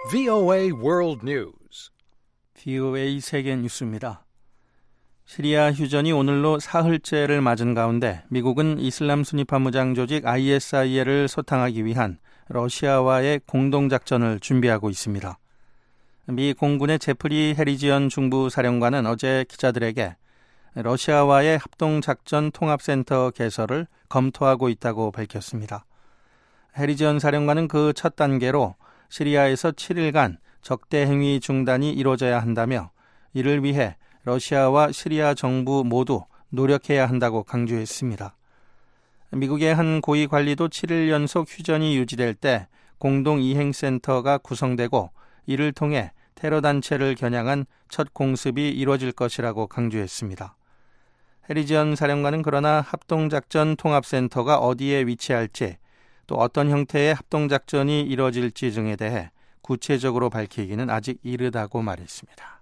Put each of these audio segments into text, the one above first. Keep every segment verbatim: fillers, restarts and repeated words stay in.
브이오에이 World News. 브이오에이 세계 뉴스입니다. 시리아 휴전이 오늘로 사흘째를 맞은 가운데 미국은 이슬람 순위파 무장 조직 아이에스아이엘을 소탕하기 위한 러시아와의 공동작전을 준비하고 있습니다. 미 공군의 제프리 해리지언 중부사령관은 어제 기자들에게 러시아와의 합동작전 통합센터 개설을 검토하고 있다고 밝혔습니다. 해리지언 사령관은 그 첫 단계로 시리아에서 칠 일간 적대 행위 중단이 이루어져야 한다며 이를 위해 러시아와 시리아 정부 모두 노력해야 한다고 강조했습니다. 미국의 한 고위 관리도 칠 일 연속 휴전이 유지될 때 공동이행센터가 구성되고 이를 통해 테러 단체를 겨냥한 첫 공습이 이루어질 것이라고 강조했습니다. 해리지언 사령관은 그러나 합동작전 통합센터가 어디에 위치할지 또 어떤 형태의 합동작전이 이뤄질지 등에 대해 구체적으로 밝히기는 아직 이르다고 말했습니다.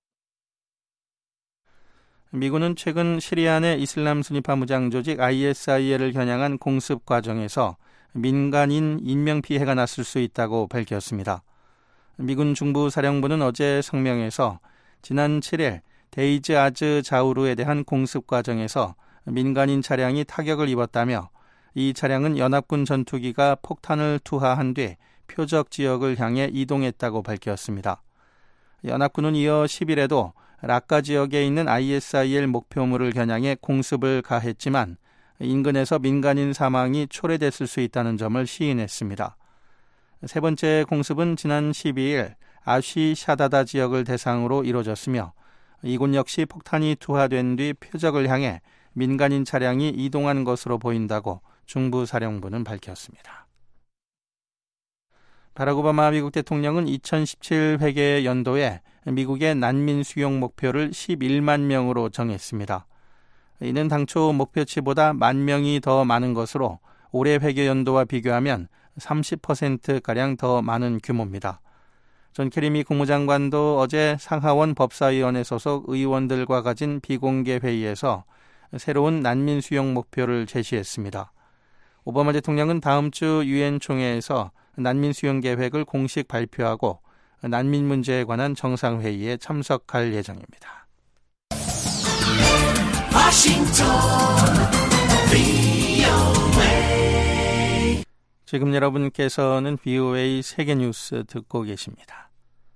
미군은 최근 시리아 내 이슬람 순위파 무장 조직 아이에스아이엘을 겨냥한 공습 과정에서 민간인 인명피해가 났을 수 있다고 밝혔습니다. 미군 중부사령부는 어제 성명에서 지난 칠 일 데이즈 아즈 자우르에 대한 공습 과정에서 민간인 차량이 타격을 입었다며 이 차량은 연합군 전투기가 폭탄을 투하한 뒤 표적 지역을 향해 이동했다고 밝혔습니다. 연합군은 이어 십 일에도 라카 지역에 있는 아이에스아이엘 목표물을 겨냥해 공습을 가했지만 인근에서 민간인 사망이 초래됐을 수 있다는 점을 시인했습니다. 세 번째 공습은 지난 십이 일 아쉬 샤다다 지역을 대상으로 이루어졌으며 이곳 역시 폭탄이 투하된 뒤 표적을 향해 민간인 차량이 이동한 것으로 보인다고 중부사령부는 밝혔습니다. 바락 오바마 미국 대통령은 이천십칠 회계 연도에 미국의 난민 수용 목표를 십일만 명으로 정했습니다. 이는 당초 목표치보다 만 명이 더 많은 것으로 올해 회계 연도와 비교하면 삼십 퍼센트가량 더 많은 규모입니다. 존 케리 미 국무장관도 어제 상하원 법사위원회 소속 의원들과 가진 비공개 회의에서 새로운 난민 수용 목표를 제시했습니다. 오바마 대통령은 다음 주 유엔 총회에서 난민 수용 계획을 공식 발표하고 난민 문제에 관한 정상회의에 참석할 예정입니다. 워싱턴 브이오에이. 지금 여러분께서는 브이오에이 세계뉴스 듣고 계십니다.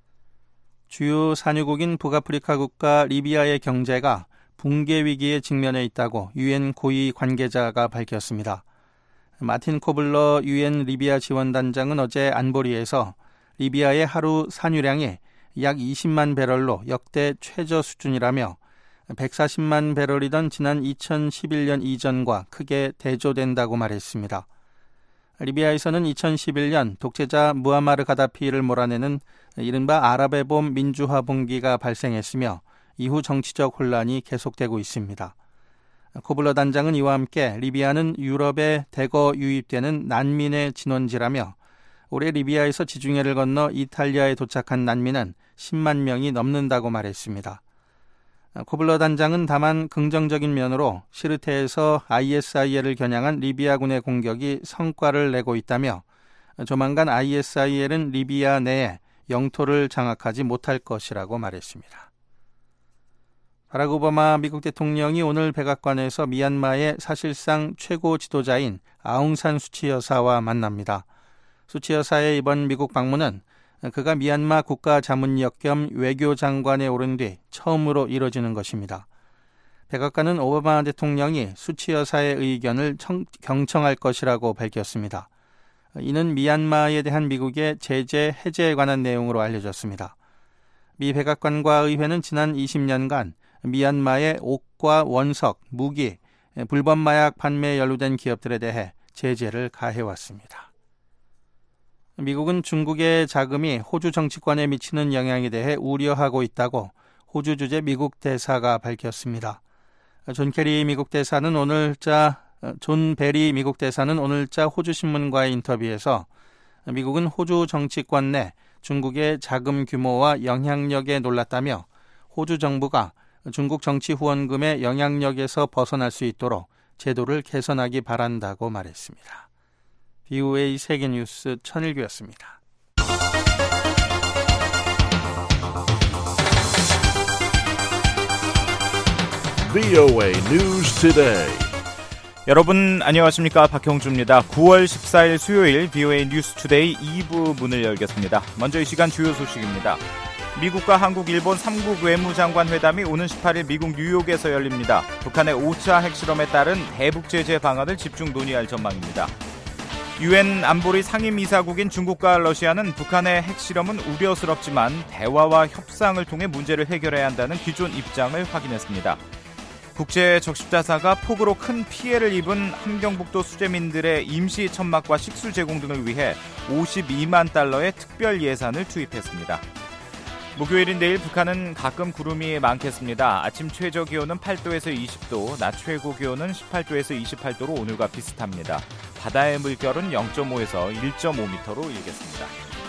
주요 산유국인 북아프리카 국가 리비아의 경제가 붕괴 위기에 직면해 있다고 유엔 고위 관계자가 밝혔습니다. 마틴 코블러 유엔 리비아 지원단장은 어제 안보리에서 리비아의 하루 산유량이 약 이십만 배럴로 역대 최저 수준이라며 백사십만 배럴이던 지난 이천십일 년 이전과 크게 대조된다고 말했습니다. 리비아에서는 이천십일 년 독재자 무아마르 가다피를 몰아내는 이른바 아랍의 봄 민주화 봉기가 발생했으며 이후 정치적 혼란이 계속되고 있습니다. 코블러 단장은 이와 함께 리비아는 유럽에 대거 유입되는 난민의 진원지라며 올해 리비아에서 지중해를 건너 이탈리아에 도착한 난민은 십만 명이 넘는다고 말했습니다. 코블러 단장은 다만 긍정적인 면으로 시르테에서 아이에스아이엘을 겨냥한 리비아군의 공격이 성과를 내고 있다며 조만간 아이에스아이엘은 리비아 내에 영토를 장악하지 못할 것이라고 말했습니다. 바락 오바마 미국 대통령이 오늘 백악관에서 미얀마의 사실상 최고 지도자인 아웅산 수치 여사와 만납니다. 수치 여사의 이번 미국 방문은 그가 미얀마 국가자문역 겸 외교장관에 오른 뒤 처음으로 이뤄지는 것입니다. 백악관은 오바마 대통령이 수치 여사의 의견을 청, 경청할 것이라고 밝혔습니다. 이는 미얀마에 대한 미국의 제재 해제에 관한 내용으로 알려졌습니다. 미 백악관과 의회는 지난 이십 년간 미얀마의 옥과 원석, 무기, 불법 마약 판매에 연루된 기업들에 대해 제재를 가해왔습니다. 미국은 중국의 자금이 호주 정치권에 미치는 영향에 대해 우려하고 있다고 호주 주재 미국 대사가 밝혔습니다. 존 케리 미국 대사는 오늘자 존 베리 미국 대사는 오늘자 호주 신문과의 인터뷰에서 미국은 호주 정치권 내 중국의 자금 규모와 영향력에 놀랐다며 호주 정부가 중국 정치 후원금의 영향력에서 벗어날 수 있도록 제도를 개선하기 바란다고 말했습니다. 브이오에이 세계뉴스 천일규였습니다. 브이오에이 News Today. 여러분 안녕하십니까, 박형주입니다. 구월 십사일 수요일 브이오에이 뉴스 투데이 이 부 문을 열겠습니다. 먼저 이 시간 주요 소식입니다. 미국과 한국, 일본 삼 국 외무장관 회담이 오는 십팔일 미국 뉴욕에서 열립니다. 북한의 오 차 핵실험에 따른 대북 제재 방안을 집중 논의할 전망입니다. 유엔 안보리 상임이사국인 중국과 러시아는 북한의 핵실험은 우려스럽지만 대화와 협상을 통해 문제를 해결해야 한다는 기존 입장을 확인했습니다. 국제 적십자사가 폭우로 큰 피해를 입은 함경북도 수재민들의 임시 천막과 식수 제공 등을 위해 오십이만 달러의 특별 예산을 투입했습니다. 목요일인 내일 북한은 가끔 구름이 많겠습니다. 아침 최저 기온은 팔 도에서 이십 도, 낮 최고 기온은 십팔 도에서 이십팔 도로 오늘과 비슷합니다. 바다의 물결은 영 점 오에서 일 점 오 미터로 일겠습니다.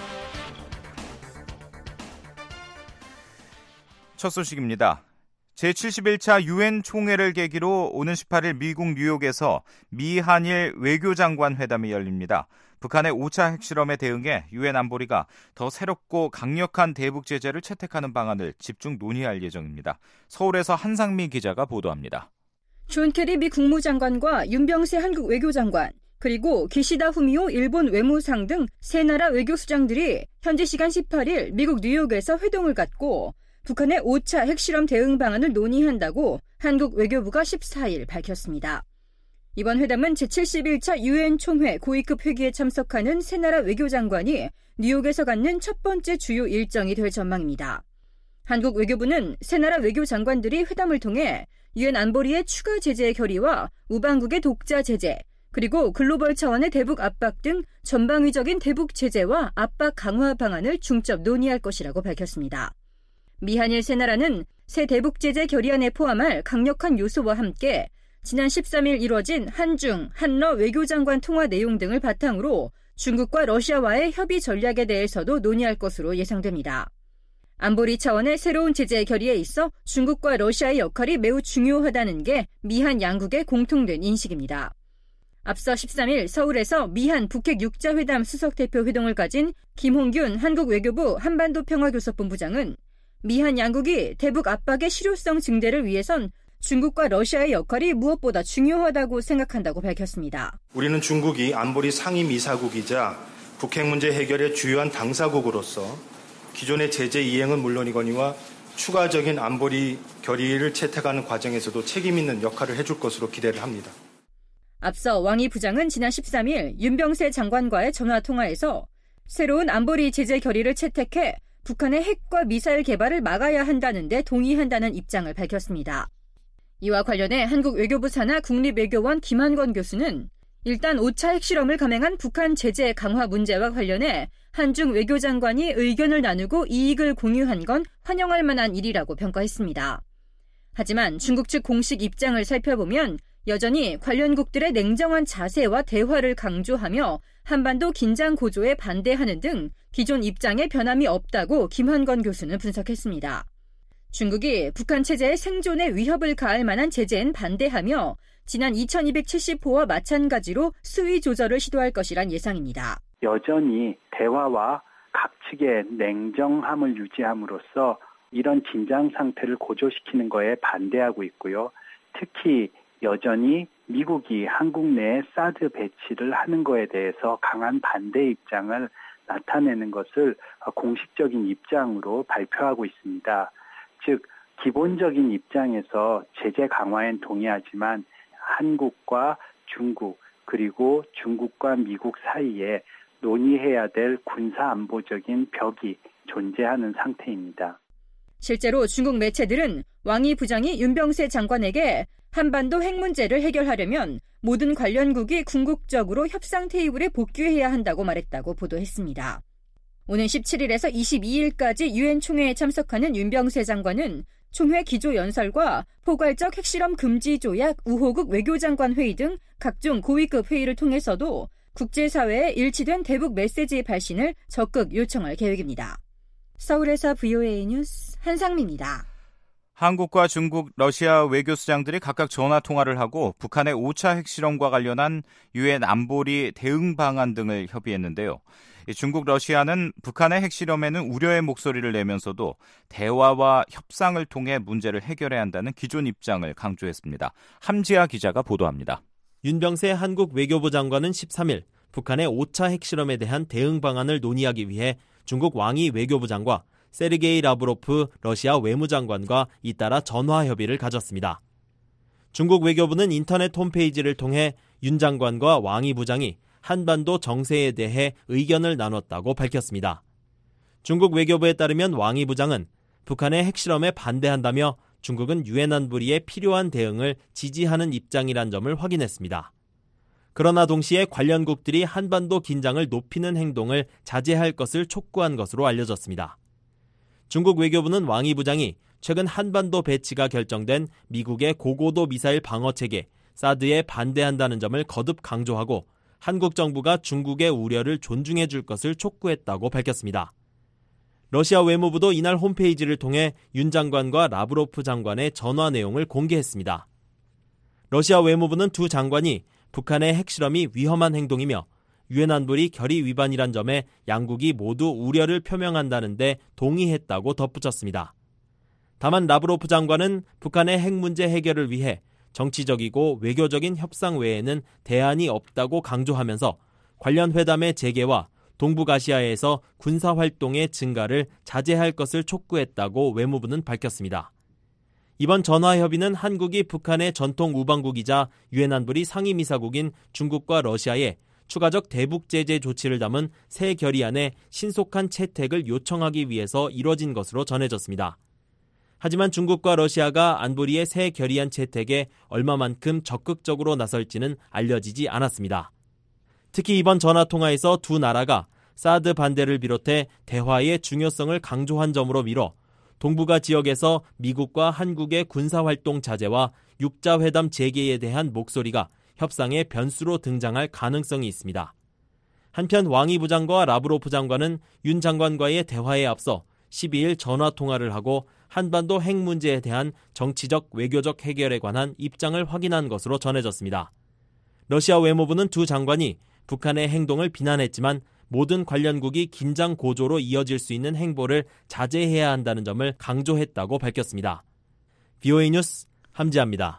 첫 소식입니다. 제칠십일 차 유엔 총회를 계기로 오는 십팔일 미국 뉴욕에서 미한일 외교장관 회담이 열립니다. 북한의 오 차 핵실험에 대응해 유엔 안보리가 더 새롭고 강력한 대북 제재를 채택하는 방안을 집중 논의할 예정입니다. 서울에서 한상미 기자가 보도합니다. 존 케리 미 국무장관과 윤병세 한국 외교장관, 그리고 기시다 후미오 일본 외무상 등 세 나라 외교수장들이 현지 시간 십팔일 미국 뉴욕에서 회동을 갖고 북한의 오 차 핵실험 대응 방안을 논의한다고 한국 외교부가 십사일 밝혔습니다. 이번 회담은 제칠십일 차 유엔 총회 고위급 회기에 참석하는 세 나라 외교장관이 뉴욕에서 갖는 첫 번째 주요 일정이 될 전망입니다. 한국 외교부는 세 나라 외교장관들이 회담을 통해 유엔 안보리의 추가 제재 결의와 우방국의 독자 제재, 그리고 글로벌 차원의 대북 압박 등 전방위적인 대북 제재와 압박 강화 방안을 중점 논의할 것이라고 밝혔습니다. 미한일 세 나라는 새 대북 제재 결의안에 포함할 강력한 요소와 함께 지난 십삼일 이뤄진 한중, 한러 외교장관 통화 내용 등을 바탕으로 중국과 러시아와의 협의 전략에 대해서도 논의할 것으로 예상됩니다. 안보리 차원의 새로운 제재 결의에 있어 중국과 러시아의 역할이 매우 중요하다는 게 미한 양국의 공통된 인식입니다. 앞서 십삼일 서울에서 미한 북핵 육 자 회담 수석대표 회동을 가진 김홍균 한국 외교부 한반도 평화교섭본부장은 미한 양국이 대북 압박의 실효성 증대를 위해선 중국과 러시아의 역할이 무엇보다 중요하다고 생각한다고 밝혔습니다. 우리는 중국이 안보리 상임이사국이자 북핵 문제 해결의 주요한 당사국으로서 기존의 제재 이행은 물론이거니와 추가적인 안보리 결의를 채택하는 과정에서도 책임 있는 역할을 해줄 것으로 기대를 합니다. 앞서 왕이 부장은 지난 십삼일 윤병세 장관과의 전화통화에서 새로운 안보리 제재 결의를 채택해 북한의 핵과 미사일 개발을 막아야 한다는 데 동의한다는 입장을 밝혔습니다. 이와 관련해 한국 외교부 산하 국립외교원 김한권 교수는 일단 오 차 핵실험을 감행한 북한 제재 강화 문제와 관련해 한중 외교장관이 의견을 나누고 이익을 공유한 건 환영할 만한 일이라고 평가했습니다. 하지만 중국 측 공식 입장을 살펴보면 여전히 관련국들의 냉정한 자세와 대화를 강조하며 한반도 긴장 고조에 반대하는 등 기존 입장에 변함이 없다고 김한권 교수는 분석했습니다. 중국이 북한 체제의 생존에 위협을 가할 만한 제재엔 반대하며 지난 이천이백칠십 호와 마찬가지로 수위 조절을 시도할 것이란 예상입니다. 여전히 대화와 각 측의 냉정함을 유지함으로써 이런 긴장 상태를 고조시키는 거에 반대하고 있고요. 특히 여전히 미국이 한국 내에 사드 배치를 하는 거에 대해서 강한 반대 입장을 나타내는 것을 공식적인 입장으로 발표하고 있습니다. 즉, 기본적인 입장에서 제재 강화엔 동의하지만 한국과 중국 그리고 중국과 미국 사이에 논의해야 될 군사안보적인 벽이 존재하는 상태입니다. 실제로 중국 매체들은 왕이 부장이 윤병세 장관에게 한반도 핵 문제를 해결하려면 모든 관련국이 궁극적으로 협상 테이블에 복귀해야 한다고 말했다고 보도했습니다. 오는 십칠일에서 이십이일까지 유엔 총회에 참석하는 윤병세 장관은 총회 기조연설과 포괄적 핵실험 금지 조약 우호국 외교장관 회의 등 각종 고위급 회의를 통해서도 국제사회에 일치된 대북 메시지 발신을 적극 요청할 계획입니다. 서울에서 브이오에이 뉴스 한상미입니다. 한국과 중국, 러시아 외교수장들이 각각 전화통화를 하고 북한의 오 차 핵실험과 관련한 유엔 안보리 대응 방안 등을 협의했는데요. 중국, 러시아는 북한의 핵실험에는 우려의 목소리를 내면서도 대화와 협상을 통해 문제를 해결해야 한다는 기존 입장을 강조했습니다. 함지아 기자가 보도합니다. 윤병세 한국 외교부 장관은 십삼 일 북한의 오 차 핵실험에 대한 대응 방안을 논의하기 위해 중국 왕이 외교부장과 세르게이 라브로프 러시아 외무장관과 잇따라 전화 협의를 가졌습니다. 중국 외교부는 인터넷 홈페이지를 통해 윤 장관과 왕이 부장이 한반도 정세에 대해 의견을 나눴다고 밝혔습니다. 중국 외교부에 따르면 왕이 부장은 북한의 핵실험에 반대한다며 중국은 유엔 안보리에 필요한 대응을 지지하는 입장이란 점을 확인했습니다. 그러나 동시에 관련국들이 한반도 긴장을 높이는 행동을 자제할 것을 촉구한 것으로 알려졌습니다. 중국 외교부는 왕이 부장이 최근 한반도 배치가 결정된 미국의 고고도 미사일 방어체계 사드에 반대한다는 점을 거듭 강조하고 한국 정부가 중국의 우려를 존중해 줄 것을 촉구했다고 밝혔습니다. 러시아 외무부도 이날 홈페이지를 통해 윤 장관과 라브로프 장관의 전화 내용을 공개했습니다. 러시아 외무부는 두 장관이 북한의 핵실험이 위험한 행동이며 유엔 안보리 결의 위반이란 점에 양국이 모두 우려를 표명한다는 데 동의했다고 덧붙였습니다. 다만 라브로프 장관은 북한의 핵 문제 해결을 위해 정치적이고 외교적인 협상 외에는 대안이 없다고 강조하면서 관련 회담의 재개와 동북아시아에서 군사활동의 증가를 자제할 것을 촉구했다고 외무부는 밝혔습니다. 이번 전화협의는 한국이 북한의 전통 우방국이자 유엔 안보리 상임이사국인 중국과 러시아에 추가적 대북 제재 조치를 담은 새 결의안의 신속한 채택을 요청하기 위해서 이뤄진 것으로 전해졌습니다. 하지만 중국과 러시아가 안보리의 새 결의안 채택에 얼마만큼 적극적으로 나설지는 알려지지 않았습니다. 특히 이번 전화통화에서 두 나라가 사드 반대를 비롯해 대화의 중요성을 강조한 점으로 미뤄 동북아 지역에서 미국과 한국의 군사활동 자제와 육자회담 재개에 대한 목소리가 협상의 변수로 등장할 가능성이 있습니다. 한편 왕이 부장과 라브로프 장관은 윤 장관과의 대화에 앞서 십이 일 전화통화를 하고 한반도 핵 문제에 대한 정치적, 외교적 해결에 관한 입장을 확인한 것으로 전해졌습니다. 러시아 외무부는 두 장관이 북한의 행동을 비난했지만 모든 관련국이 긴장 고조로 이어질 수 있는 행보를 자제해야 한다는 점을 강조했다고 밝혔습니다. 브이오에이 뉴스 함지아입니다.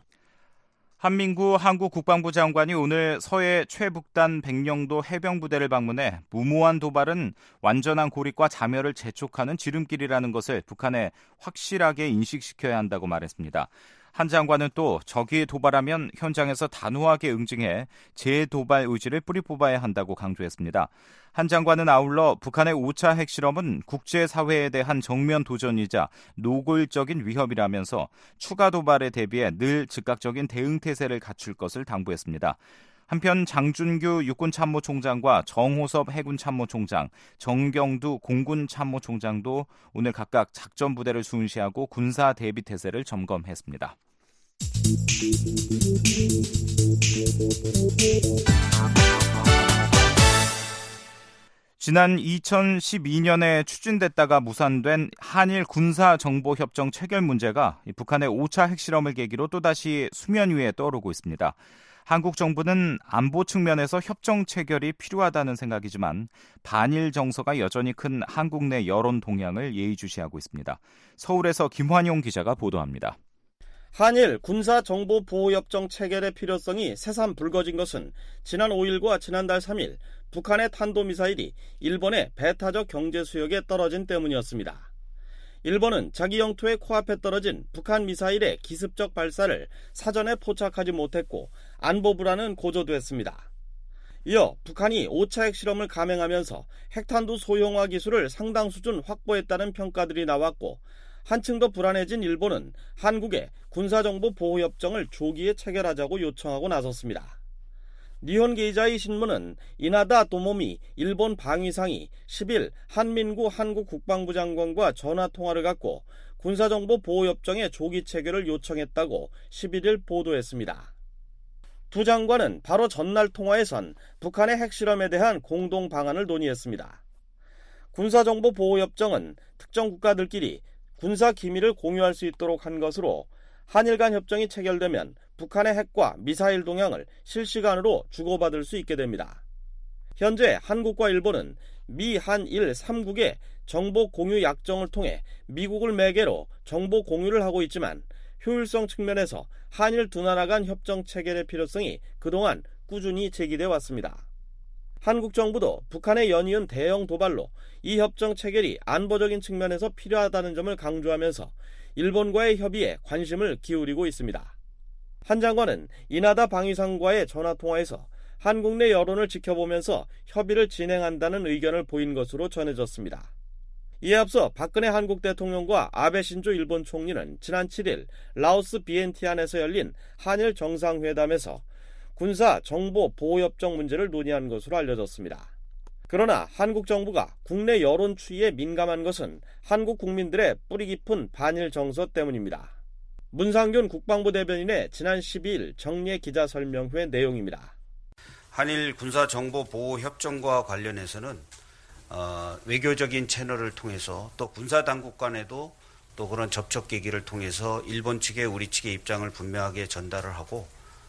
한민구 한국 국방부 장관이 오늘 서해 최북단 백령도 해병부대를 방문해 무모한 도발은 완전한 고립과 자멸을 재촉하는 지름길이라는 것을 북한에 확실하게 인식시켜야 한다고 말했습니다. 한 장관은 또 적이 도발하면 현장에서 단호하게 응징해 재도발 의지를 뿌리 뽑아야 한다고 강조했습니다. 한 장관은 아울러 북한의 오 차 핵실험은 국제사회에 대한 정면 도전이자 노골적인 위협이라면서 추가 도발에 대비해 늘 즉각적인 대응 태세를 갖출 것을 당부했습니다. 한편 장준규 육군참모총장과 정호섭 해군참모총장, 정경두 공군참모총장도 오늘 각각 작전부대를 순시하고 군사 대비 태세를 점검했습니다. 지난 이천십이 년에 추진됐다가 무산된 한일 군사정보협정 체결 문제가 북한의 오 차 핵실험을 계기로 또다시 수면 위에 떠오르고 있습니다. 한국 정부는 안보 측면에서 협정 체결이 필요하다는 생각이지만 반일 정서가 여전히 큰 한국 내 여론 동향을 예의주시하고 있습니다. 서울에서 김환용 기자가 보도합니다. 한일 군사정보보호협정 체결의 필요성이 새삼 불거진 것은 지난 오 일과 지난달 삼 일 북한의 탄도미사일이 일본의 배타적 경제수역에 떨어진 때문이었습니다. 일본은 자기 영토의 코앞에 떨어진 북한 미사일의 기습적 발사를 사전에 포착하지 못했고 안보 불안은 고조됐습니다. 이어 북한이 오 차 핵실험을 감행하면서 핵탄두 소형화 기술을 상당 수준 확보했다는 평가들이 나왔고 한층 더 불안해진 일본은 한국에 군사정보 보호협정을 조기에 체결하자고 요청하고 나섰습니다. 니혼 게이자이 신문은 이나다 도모미 일본 방위상이 십 일 한민구 한국 국방부 장관과 전화통화를 갖고 군사정보 보호협정의 조기 체결을 요청했다고 십일 일 보도했습니다. 두 장관은 바로 전날 통화에선 북한의 핵실험에 대한 공동 방안을 논의했습니다. 군사정보 보호협정은 특정 국가들끼리 군사 기밀을 공유할 수 있도록 한 것으로 한일 간 협정이 체결되면 북한의 핵과 미사일 동향을 실시간으로 주고받을 수 있게 됩니다. 현재 한국과 일본은 미, 한일 삼 국의 정보 공유 약정을 통해 미국을 매개로 정보 공유를 하고 있지만 효율성 측면에서 한일 두 나라 간 협정 체결의 필요성이 그동안 꾸준히 제기돼 왔습니다. 한국 정부도 북한의 연이은 대형 도발로 이 협정 체결이 안보적인 측면에서 필요하다는 점을 강조하면서 일본과의 협의에 관심을 기울이고 있습니다. 한 장관은 이나다 방위상과의 전화통화에서 한국 내 여론을 지켜보면서 협의를 진행한다는 의견을 보인 것으로 전해졌습니다. 이에 앞서 박근혜 한국 대통령과 아베 신조 일본 총리는 지난 칠 일 라오스 비엔티안에서 열린 한일 정상회담에서 군사 정보 보호협정 문제를 논의한 것으로 알려졌습니다. 그러나 한국 정부가 국내 여론 추이에 민감한 것은 한국 국민들의 뿌리 깊은 반일 정서 때문입니다. 문상균 국방부 대변인의 지난 십이 일 정례 기자설명회 내용입니다. 한일 군사정보보호협정과 관련해서는 어, 외교적인 채널을 통해서 또 군사당국 간에도 또 그런 접촉 계기를 통해서 일본 측에 우리 측의 입장을 분명하게 전달을 하고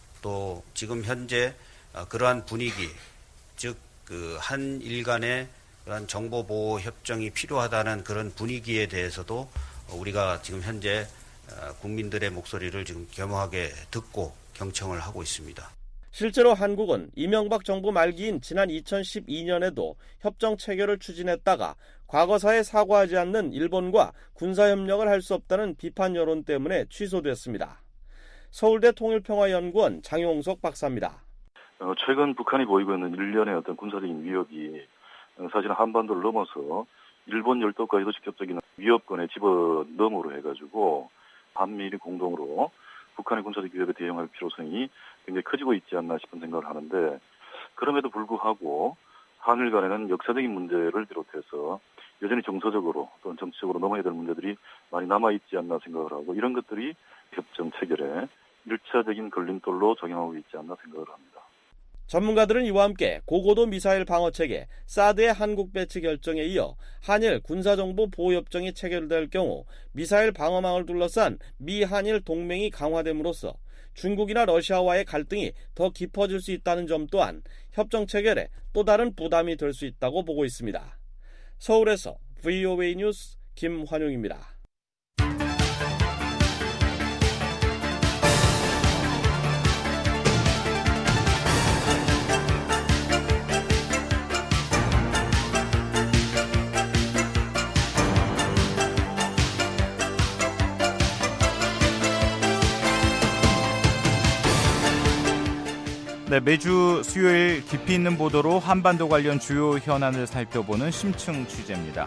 또 지금 현재 어, 그러한 분위기, 즉 그 한일 간의 그런 정보보호협정이 필요하다는 그런 분위기에 대해서도 우리가 지금 현재 어, 국민들의 목소리를 지금 겸허하게 듣고 경청을 하고 있습니다. 실제로 한국은 이명박 정부 말기인 지난 이천십이 년에도 협정 체결을 추진했다가 과거사에 사과하지 않는 일본과 군사협력을 할 수 없다는 비판 여론 때문에 취소됐습니다. 서울대 통일평화연구원 장용석 박사입니다. 어, 최근 북한이 보이고 있는 일련의 어떤 군사적인 위협이 어, 사실 한반도를 넘어서 일본 열도까지도 직접적인 위협권에 집어넣음으로 해가지고 한미일이 공동으로 북한의 군사적 위협에 대응할 필요성이 굉장히 커지고 있지 않나 싶은 생각을 하는데 그럼에도 불구하고 한일 간에는 역사적인 문제를 비롯해서 여전히 정서적으로 또는 정치적으로 넘어야 될 문제들이 많이 남아있지 않나 생각을 하고 이런 것들이 협정 체결에 일차적인 걸림돌로 작용하고 있지 않나 생각을 합니다. 전문가들은 이와 함께 고고도 미사일 방어체계 사드의 한국 배치 결정에 이어 한일 군사정보 보호협정이 체결될 경우 미사일 방어망을 둘러싼 미한일 동맹이 강화됨으로써 중국이나 러시아와의 갈등이 더 깊어질 수 있다는 점 또한 협정 체결에 또 다른 부담이 될 수 있다고 보고 있습니다. 서울에서 브이오에이 뉴스 김환용입니다. 네, 매주 수요일 깊이 있는 보도로 한반도 관련 주요 현안을 살펴보는 심층 취재입니다.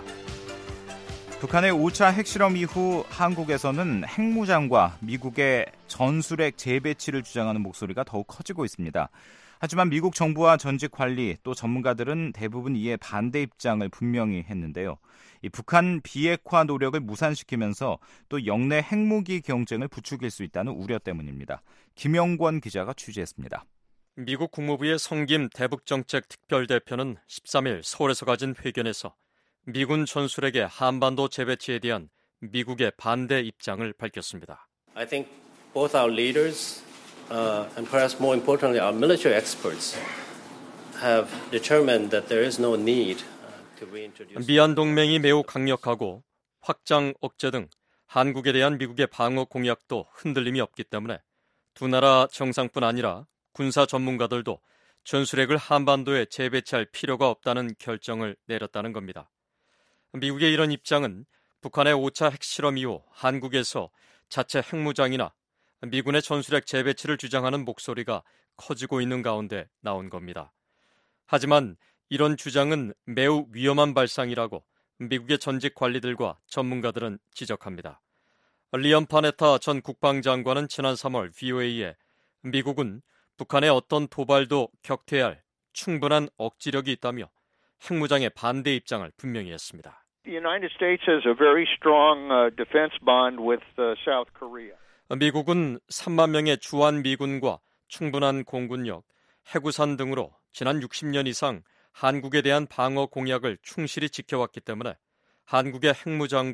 북한의 오 차 핵실험 이후 한국에서는 핵무장과 미국의 전술핵 재배치를 주장하는 목소리가 더욱 커지고 있습니다. 하지만 미국 정부와 전직 관리 또 전문가들은 대부분 이에 반대 입장을 분명히 했는데요. 이 북한 비핵화 노력을 무산시키면서 또 영내 핵무기 경쟁을 부추길 수 있다는 우려 때문입니다. 김영권 기자가 취재했습니다. 미국 국무부의 성김 대북정책 특별대표는 십삼 일 서울에서 가진 회견에서 미군 전술핵의 한반도 재배치에 대한 미국의 반대 입장을 밝혔습니다. I think both our leaders uh, and perhaps more importantly our military experts have determined that there is no need to reintroduce. 미한 동맹이 매우 강력하고 확장 억제 등 한국에 대한 미국의 방어 공약도 흔들림이 없기 때문에 두 나라 정상뿐 아니라 군사 전문가들도 전술핵을 한반도에 재배치할 필요가 없다는 결정을 내렸다는 겁니다. 미국의 이런 입장은 북한의 오 차 핵실험 이후 한국에서 자체 핵무장이나 미군의 전술핵 재배치를 주장하는 목소리가 커지고 있는 가운데 나온 겁니다. 하지만 이런 주장은 매우 위험한 발상이라고 미국의 전직 관리들과 전문가들은 지적합니다. 리언 파네타 전 국방장관은 지난 삼월 브이오에이에 미국은 북한의 어떤 도발도 격퇴할 충분한 억지력이 있다며 핵무장의 반대 입장을 분명히 했습니다. The United States has a very strong defense bond with South Korea. 미국은 삼만 명의 주한 미군과 충분한 공군력, 해구산 등으로 지난 육십 년 이상 한국에 대한 방어 공약을 충실히 지켜왔기 때문에 한국의 핵무장과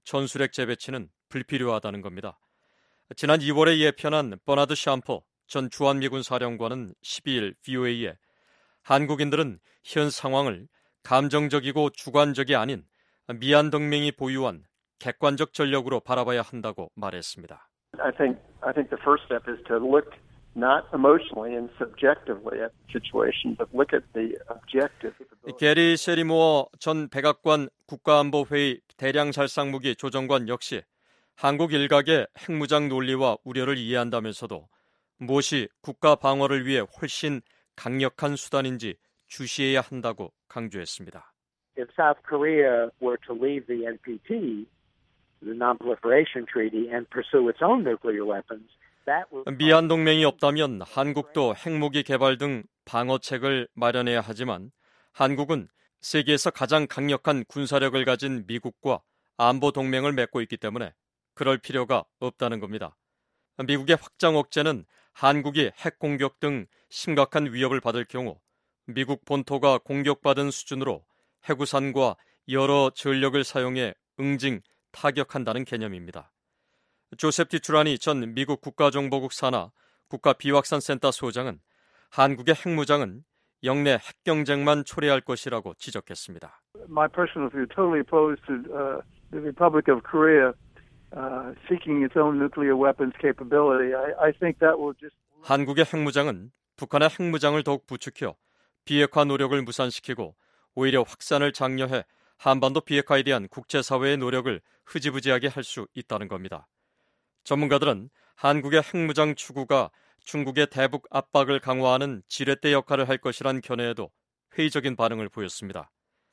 전술핵 재배치는 불필요하다는 겁니다. 지난 이월에 예편한 버나드 샴퍼 전 주한미군 사령관은 십이일 브이오에이에 한국인들은 현 상황을 감정적이고 주관적이 아닌 미얀 동맹이 보유한 객관적 전력으로 바라봐야 한다고 말했습니다. I think I think the first step is to look not emotionally and subjectively at the situation, but look at the objective. 게리 셰리모어 전 백악관 국가안보회의 대량살상무기 조정관 역시 한국 일각의 핵무장 논리와 우려를 이해한다면서도 무엇이 국가 방어를 위해 훨씬 강력한 수단인지 주시해야 한다고 강조했습니다. If South Korea were to leave the 엔 피 티, the Non-Proliferation Treaty, and pursue its own nuclear weapons, that would... 미얀 동맹이 없다면 한국도 핵무기 개발 등 방어책을 마련해야 하지만 한국은 세계에서 가장 강력한 군사력을 가진 미국과 안보 동맹을 맺고 있기 때문에 그럴 필요가 없다는 겁니다. 미국의 확장 억제는 한국이 핵 공격 등 심각한 위협을 받을 경우 미국 본토가 공격받은 수준으로 해구산과 여러 전력을 사용해 응징, 타격한다는 개념입니다. 조셉 디투라니 전 미국 국가정보국 산하 국가비확산센터 소장은 한국의 핵무장은 영내 핵경쟁만 초래할 것이라고 지적했습니다. My personal view, totally opposed to uh, the Republic of Korea uh, seeking its own nuclear weapons capability. I, I think that will just... 한국의 핵무장은 북한의 핵무장을 더욱 부추겨 비핵화 노력을 무산시키고 오히려 확산을 장려해 한반도 비핵화에 대한 국제사회의 노력을 흐지부지하게 할 수 있다는 겁니다. 전문가들은 한국의 핵무장 추구가 중국의 대북 압박을 강화하는 지렛대 역할을 할 것이란 견해에도 회의적인 반응을 보였습니다.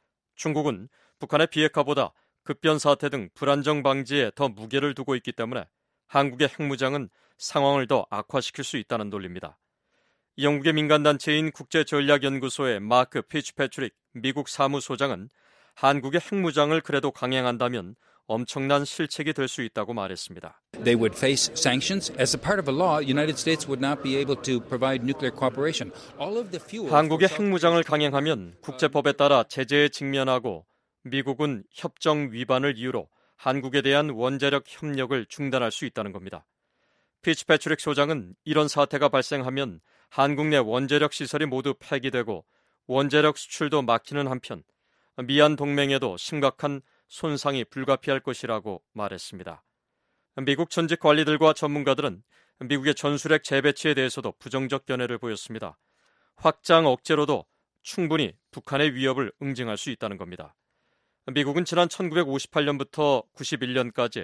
중국은 북한의 비핵화보다 급변 사태 등 불안정 방지에 더 무게를 두고 있기 때문에 한국의 핵무장은 상황을 더 악화시킬 수 있다는 논리입니다. 영국의 민간단체인 국제전략연구소의 마크 피츠패트릭 미국 사무소장은 한국의 핵무장을 그래도 강행한다면 엄청난 실책이 될 수 있다고 말했습니다. They would face sanctions. As a part of a law, United States would not be able to provide nuclear cooperation. All of the fuel. 한국의 핵무장을 강행하면 국제법에 따라 제재에 직면하고 미국은 협정 위반을 이유로 한국에 대한 원자력 협력을 중단할 수 있다는 겁니다. 피츠패트릭 소장은 이런 사태가 발생하면 한국 내 원자력 시설이 모두 폐기되고 원자력 수출도 막히는 한편 미얀 동맹에도 심각한 손상이 불가피할 것이라고 말했습니다. 미국 전직 관리들과 전문가들은 미국의 전술핵 재배치에 대해서도 부정적 견해를 보였습니다. 확장 억제로도 충분히 북한의 위협을 응징할 수 있다는 겁니다. 미국은 지난 천구백오십팔 년부터 구십일 년까지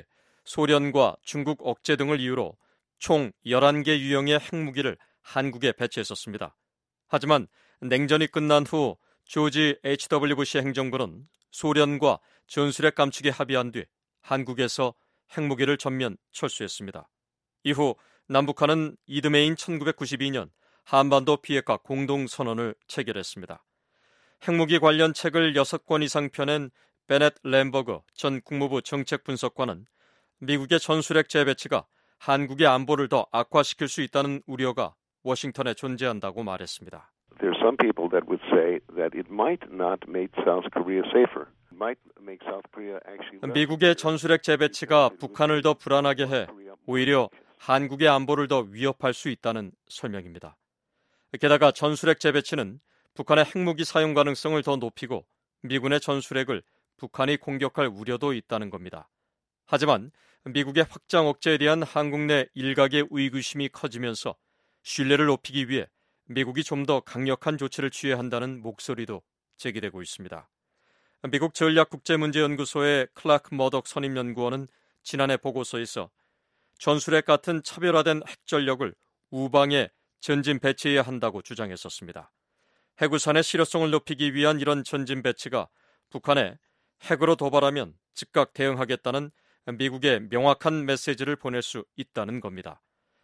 소련과 중국 억제 등을 이유로 총 열한 개 유형의 핵무기를 한국에 배치했었습니다. 하지만 냉전이 끝난 후 조지 에이치 더블유 부시 행정부는 소련과 전술핵 감축에 합의한 뒤 한국에서 핵무기를 전면 철수했습니다. 이후 남북한은 이듬해인 천구백구십이 년 한반도 비핵화 공동선언을 체결했습니다. 핵무기 관련 책을 여섯 권 이상 펴낸 베넷 램버그 전 국무부 정책분석관은 미국의 전술핵 재배치가 한국의 안보를 더 악화시킬 수 있다는 우려가 워싱턴에 존재한다고 말했습니다. There are some people that would say that it might not make South Korea safer. It might make South Korea actually 미국의 전술핵 재배치가 북한을 더 불안하게 해 오히려 한국의 안보를 더 위협할 수 있다는 설명입니다. 게다가 전술핵 재배치는 북한의 핵무기 사용 가능성을 더 높이고 미군의 전술핵을 북한이 공격할 우려도 있다는 겁니다. 하지만 미국의 확장 억제에 대한 한국 내 일각의 의구심이 커지면서 신뢰를 높이기 위해 미국이 좀 더 강력한 조치를 취해야 한다는 목소리도 제기되고 있습니다. 미국 전략국제문제연구소의 클라크 머덕 선임연구원은 지난해 보고서에서 전술핵 같은 차별화된 핵전력을 우방에 전진 배치해야 한다고 주장했었습니다. 핵우산의 실효성을 높이기 위한 이런 전진 배치가 북한에 핵으로 도발하면 즉각 대응하겠다는 미국의 명확한 메시지를 보낼 수 있다는 겁니다.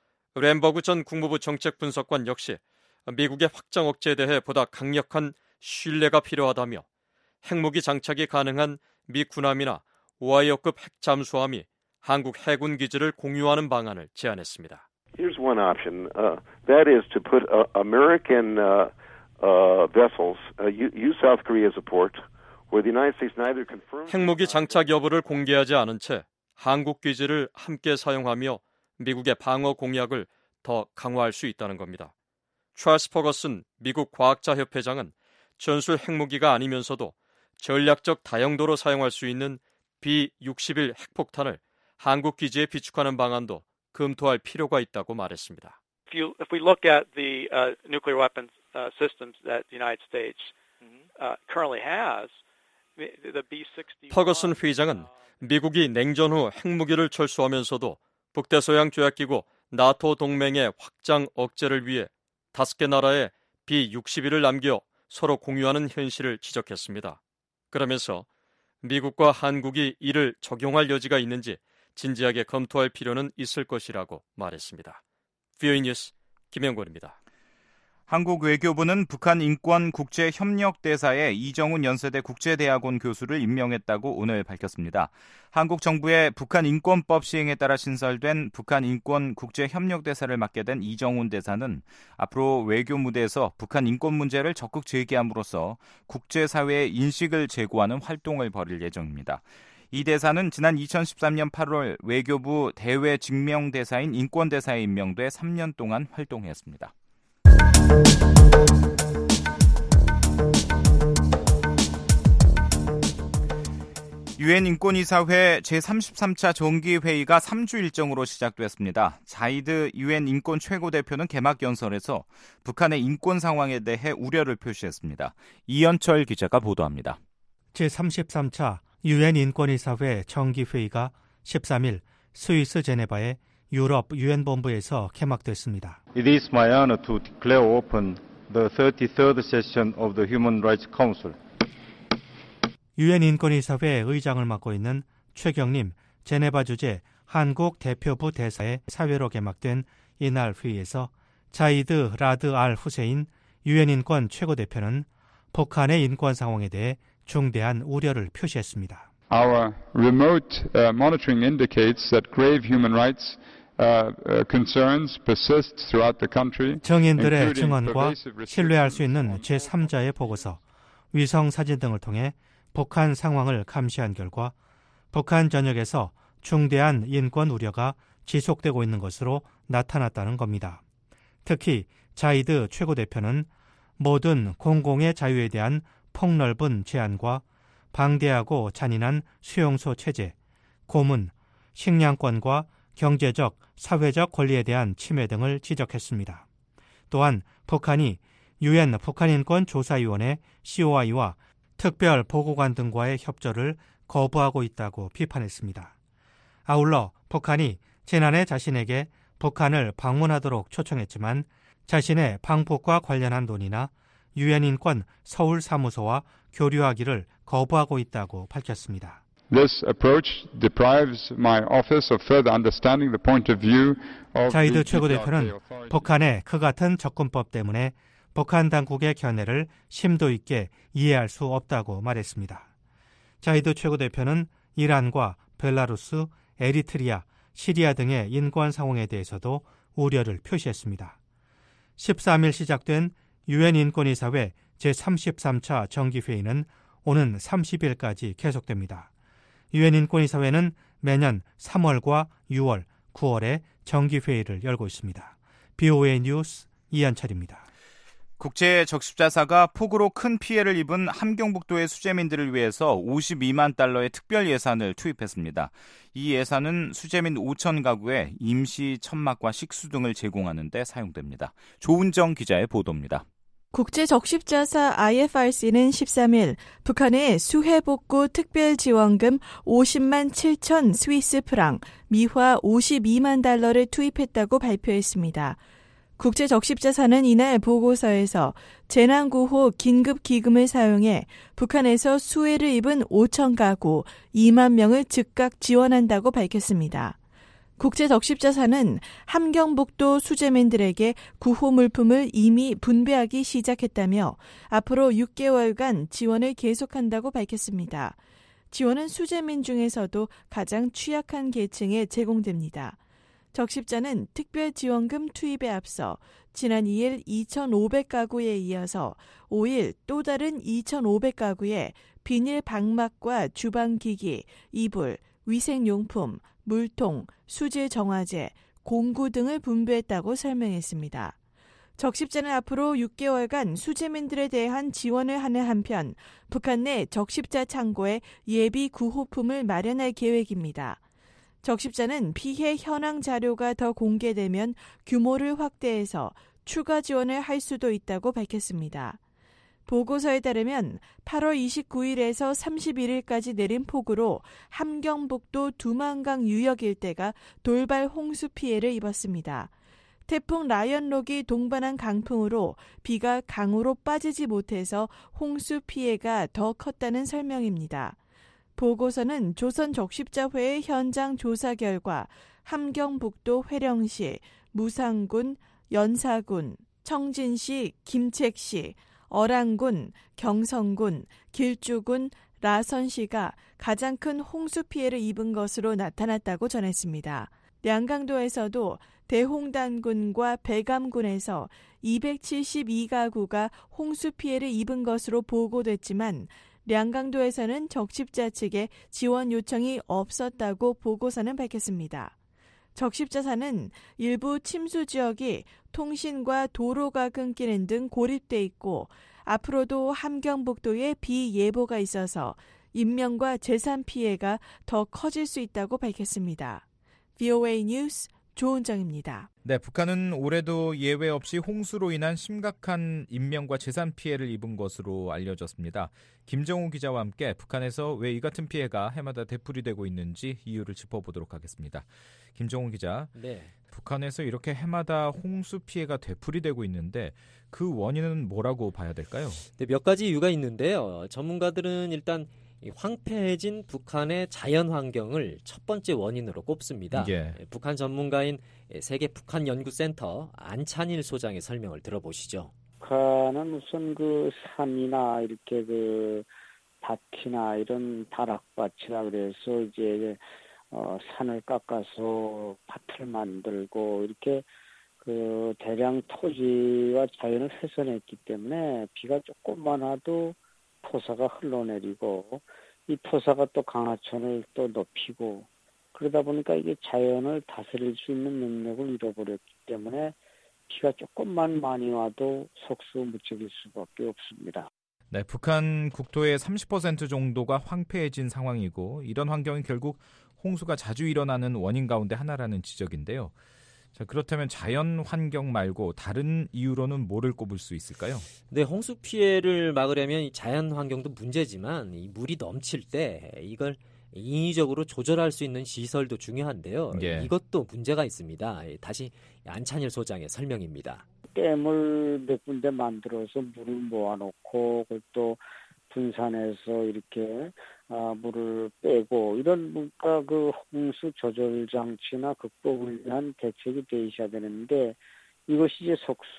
램버그 전 국무부 정책분석관 역시 미국의 확장 억제에 대해 보다 강력한 신뢰가 필요하다며 핵무기 장착이 가능한 미 군함이나 오하이오급 핵 잠수함이 한국 해군 기지를 공유하는 방안을 제안했습니다. Here's one option. Uh, that is to put uh, American uh, uh, vessels uh, use South Korea as a port, where the United States neither confirms 핵무기 장착 여부를 공개하지 않은 채 한국 기지를 함께 사용하며 미국의 방어 공약을 더 강화할 수 있다는 겁니다. 찰스 퍼거슨 미국 과학자협회장은 전술 핵무기가 아니면서도 전략적 다용도로 사용할 수 있는 비 육십일 핵폭탄을 한국 기지에 비축하는 방안도 검토할 필요가 있다고 말했습니다. If, you, if we look at the uh, nuclear weapons uh, systems that the United States uh, currently has, the 비 식스티 퍼거슨 회장은 미국이 냉전 후 핵무기를 철수하면서도 북대서양 조약기구 나토 동맹의 확장 억제를 위해 다섯 개 나라에 비 육십일을 남겨 서로 공유하는 현실을 지적했습니다. 그러면서 미국과 한국이 이를 적용할 여지가 있는지 진지하게 검토할 필요는 있을 것이라고 말했습니다. 비오이 뉴스 김영권입니다. 한국 외교부는 북한 인권국제협력대사에 이정훈 연세대 국제대학원 교수를 임명했다고 오늘 밝혔습니다. 한국 정부의 북한 인권법 시행에 따라 신설된 북한 인권국제협력대사를 맡게 된 이정훈 대사는 앞으로 외교 무대에서 북한 인권 문제를 적극 제기함으로써 국제사회의 인식을 제고하는 활동을 벌일 예정입니다. 이 대사는 지난 이천십삼 년 팔월 외교부 대외 직명대사인 인권대사에 임명돼 삼 년 동안 활동했습니다. 유엔 인권이사회 제삼십삼 차 정기회의가 삼 주 일정으로 시작됐습니다. 자이드 유엔 인권 최고대표는 개막 연설에서 북한의 인권 상황에 대해 우려를 표시했습니다. 이현철 기자가 보도합니다. 제삼십삼 차 유엔 인권이사회 정기회의가 십삼 일 스위스 제네바의 유럽 유엔 본부에서 개막됐습니다. It is my honor to declare open the thirty-third session of the Human Rights Council. 유엔 인권이사회 의장을 맡고 있는 최경림 제네바 주재 한국 대표부 대사의 사회로 개막된 이날 회의에서 자이드 라드 알 후세인 유엔 인권 최고대표는 북한의 인권 상황에 대해 중대한 우려를 표시했습니다. Our remote uh, monitoring indicates that grave human rights Uh, uh, concerns persist throughout the country. 증인들의 증언과 신뢰할 수 있는 제삼자의 보고서, 위성 사진 등을 통해 북한 상황을 감시한 결과 북한 전역에서 중대한 인권 우려가 지속되고 있는 것으로 나타났다는 겁니다. 특히 자이드 최고대표는 모든 공공의 자유에 대한 폭넓은 제한과 방대하고 잔인한 수용소 체제, 고문, 식량권과 경제적, 사회적 권리에 대한 침해 등을 지적했습니다. 또한 북한이 유엔 북한인권조사위원회 씨오아이와 특별 보고관 등과의 협조를 거부하고 있다고 비판했습니다. 아울러 북한이 지난해 자신에게 북한을 방문하도록 초청했지만 자신의 방북과 관련한 논의나 유엔 인권 서울 사무소와 교류하기를 거부하고 있다고 밝혔습니다. This approach deprives my office of further understanding the point of view of 자이드 최고대표는 북한의 그 같은 접근법 때문에 북한 당국의 견해를 심도 있게 이해할 수 없다고 말했습니다. 자이드 최고대표는 이란과 벨라루스, 에리트리아, 시리아 등의 인권 상황에 대해서도 우려를 표시했습니다. 십삼 일 시작된 유엔 인권이사회 제삼십삼 차 정기회의는 오는 삼십 일까지 계속됩니다. 유엔 인권이사회는 매년 삼월과 유월, 구월에 정기회의를 열고 있습니다. 비오에이 뉴스 이한철입니다. 국제 적십자사가 폭우로 큰 피해를 입은 함경북도의 수재민들을 위해서 오십이만 달러의 특별 예산을 투입했습니다. 이 예산은 수재민 오천 가구에 임시 천막과 식수 등을 제공하는 데 사용됩니다. 조은정 기자의 보도입니다. 국제적십자사 아이에프알씨는 십삼 일 북한의 수해복구 특별지원금 오십만 칠천 스위스 프랑, 미화 오십이만 달러를 투입했다고 발표했습니다. 국제적십자사는 이날 보고서에서 재난구호 긴급기금을 사용해 북한에서 수해를 입은 오천 가구, 이만 명을 즉각 지원한다고 밝혔습니다. 국제적십자사는 함경북도 수재민들에게 구호 물품을 이미 분배하기 시작했다며 앞으로 육 개월간 지원을 계속한다고 밝혔습니다. 지원은 수재민 중에서도 가장 취약한 계층에 제공됩니다. 적십자는 특별지원금 투입에 앞서 지난 이 일 이천오백 가구에 이어서 오 일 또 다른 이천오백 가구에 비닐 방막과 주방기기, 이불, 위생용품, 물통, 수질 정화제, 공구 등을 분배했다고 설명했습니다. 적십자는 앞으로 육 개월간 수재민들에 대한 지원을 하는 한편 북한 내 적십자 창고에 예비 구호품을 마련할 계획입니다. 적십자는 피해 현황 자료가 더 공개되면 규모를 확대해서 추가 지원을 할 수도 있다고 밝혔습니다. 보고서에 따르면 팔월 이십구일에서 삼십일일까지 내린 폭우로 함경북도 두만강 유역 일대가 돌발 홍수 피해를 입었습니다. 태풍 라이언록이 동반한 강풍으로 비가 강으로 빠지지 못해서 홍수 피해가 더 컸다는 설명입니다. 보고서는 조선적십자회의 현장 조사 결과 함경북도 회령시, 무상군, 연사군, 청진시, 김책시, 어랑군, 경성군, 길주군, 라선시가 가장 큰 홍수 피해를 입은 것으로 나타났다고 전했습니다. 량강도에서도 대홍단군과 백암군에서 이백칠십이 가구가 홍수 피해를 입은 것으로 보고됐지만 량강도에서는 적십자 측에 지원 요청이 없었다고 보고서는 밝혔습니다. 적십자사는 일부 침수 지역이 통신과 도로가 끊기는 등 고립돼 있고 앞으로도 함경북도에 비 예보가 있어서 인명과 재산 피해가 더 커질 수 있다고 밝혔습니다. 브이오에이 뉴스 조은정입니다. 네, 북한은 올해도 예외 없이 홍수로 인한 심각한 인명과 재산 피해를 입은 것으로 알려졌습니다. 김정우 기자와 함께 북한에서 왜 이 같은 피해가 해마다 되풀이되고 있는지 이유를 짚어보도록 하겠습니다. 김정우 기자, 네. 북한에서 이렇게 해마다 홍수 피해가 되풀이되고 있는데 그 원인은 뭐라고 봐야 될까요? 네, 몇 가지 이유가 있는데요. 전문가들은 일단 황폐해진 북한의 자연 환경을 첫 번째 원인으로 꼽습니다. 예. 북한 전문가인 세계 북한연구센터 안찬일 소장의 설명을 들어보시죠. 북한은 우선 그 산이나 이렇게 그 밭이나 이런 다락밭이라 그래서 이제 어 산을 깎아서 밭을 만들고 이렇게 그 대량 토지와 자연을 훼손했기 때문에 비가 조금만 와도 토사가 흘러내리고 이 토사가 또 강하천을 또 높이고 그러다 보니까 이게 자연을 다스릴 수 있는 능력을 잃어버렸기 때문에 비가 조금만 많이 와도 속수무책일 수밖에 없습니다. 네, 북한 국토의 삼십 퍼센트 정도가 황폐해진 상황이고 이런 환경이 결국 홍수가 자주 일어나는 원인 가운데 하나라는 지적인데요. 자, 그렇다면 자연 환경 말고 다른 이유로는 뭐를 꼽을 수 있을까요? 네, 홍수 피해를 막으려면 이 자연 환경도 문제지만 이 물이 넘칠 때 이걸 인위적으로 조절할 수 있는 시설도 중요한데요. 예. 이것도 문제가 있습니다. 다시 안찬일 소장의 설명입니다. 댐을 몇 군데 만들어서 물을 모아놓고 그것도 분산해서 이렇게 아, 물을 빼고 이런 뭔가 그 홍수 조절 장치나 극복을 위한 대책이 돼 있어야 되는데 이것이 이제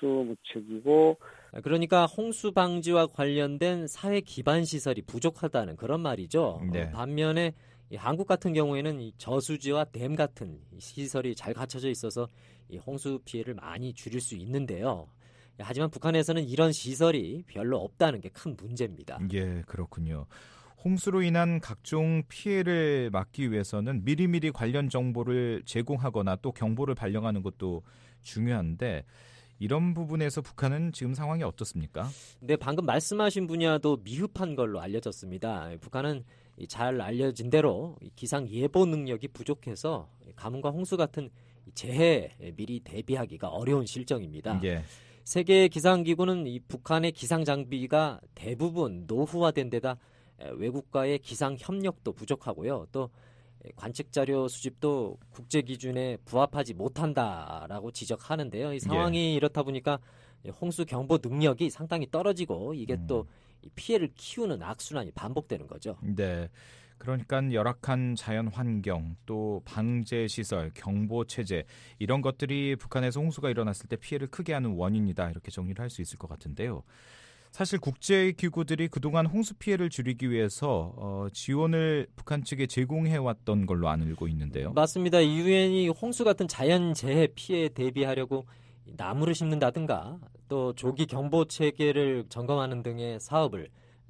속수무책이고 그러니까 홍수 방지와 관련된 사회 기반 시설이 부족하다는 그런 말이죠. 네. 어, 반면에 이 한국 같은 경우에는 이 저수지와 댐 같은 시설이 잘 갖춰져 있어서 이 홍수 피해를 많이 줄일 수 있는데요. 하지만 북한에서는 이런 시설이 별로 없다는 게 큰 문제입니다. 예, 그렇군요. 홍수로 인한 각종 피해를 막기 위해서는 미리미리 관련 정보를 제공하거나 또 경보를 발령하는 것도 중요한데 이런 부분에서 북한은 지금 상황이 어떻습니까? 네, 방금 말씀하신 분야도 미흡한 걸로 알려졌습니다. 북한은 잘 알려진 대로 기상 예보 능력이 부족해서 가뭄과 홍수 같은 재해에 미리 대비하기가 어려운 실정입니다. 예. 세계 기상기구는 이 북한의 기상 장비가 대부분 노후화된 데다 외국과의 기상 협력도 부족하고요. 또 관측 자료 수집도 국제 기준에 부합하지 못한다라고 지적하는데요. 이 상황이 예. 이렇다 보니까 홍수 경보 능력이 상당히 떨어지고 이게 음. 또 피해를 키우는 악순환이 반복되는 거죠. 네. 그러니까 열악한 자연 환경, 또 방제 시설, 경보 체제 이런 것들이 북한에서 홍수가 일어났을 때 피해를 크게 하는 원인이다. 이렇게 정리를 할 수 있을 것 같은데요. 사실 국제기구들이 그동안 홍수 피해를 줄이기 위해서 어, 지원을 북한 측에 제공해왔던 걸로 알고 있는데요. 맞습니다. 유엔이 홍수 같은 자연재해 피해에 대비하려고 나무를 심는다든가 또 조기 경보 체계를 점검하는 등의 사업을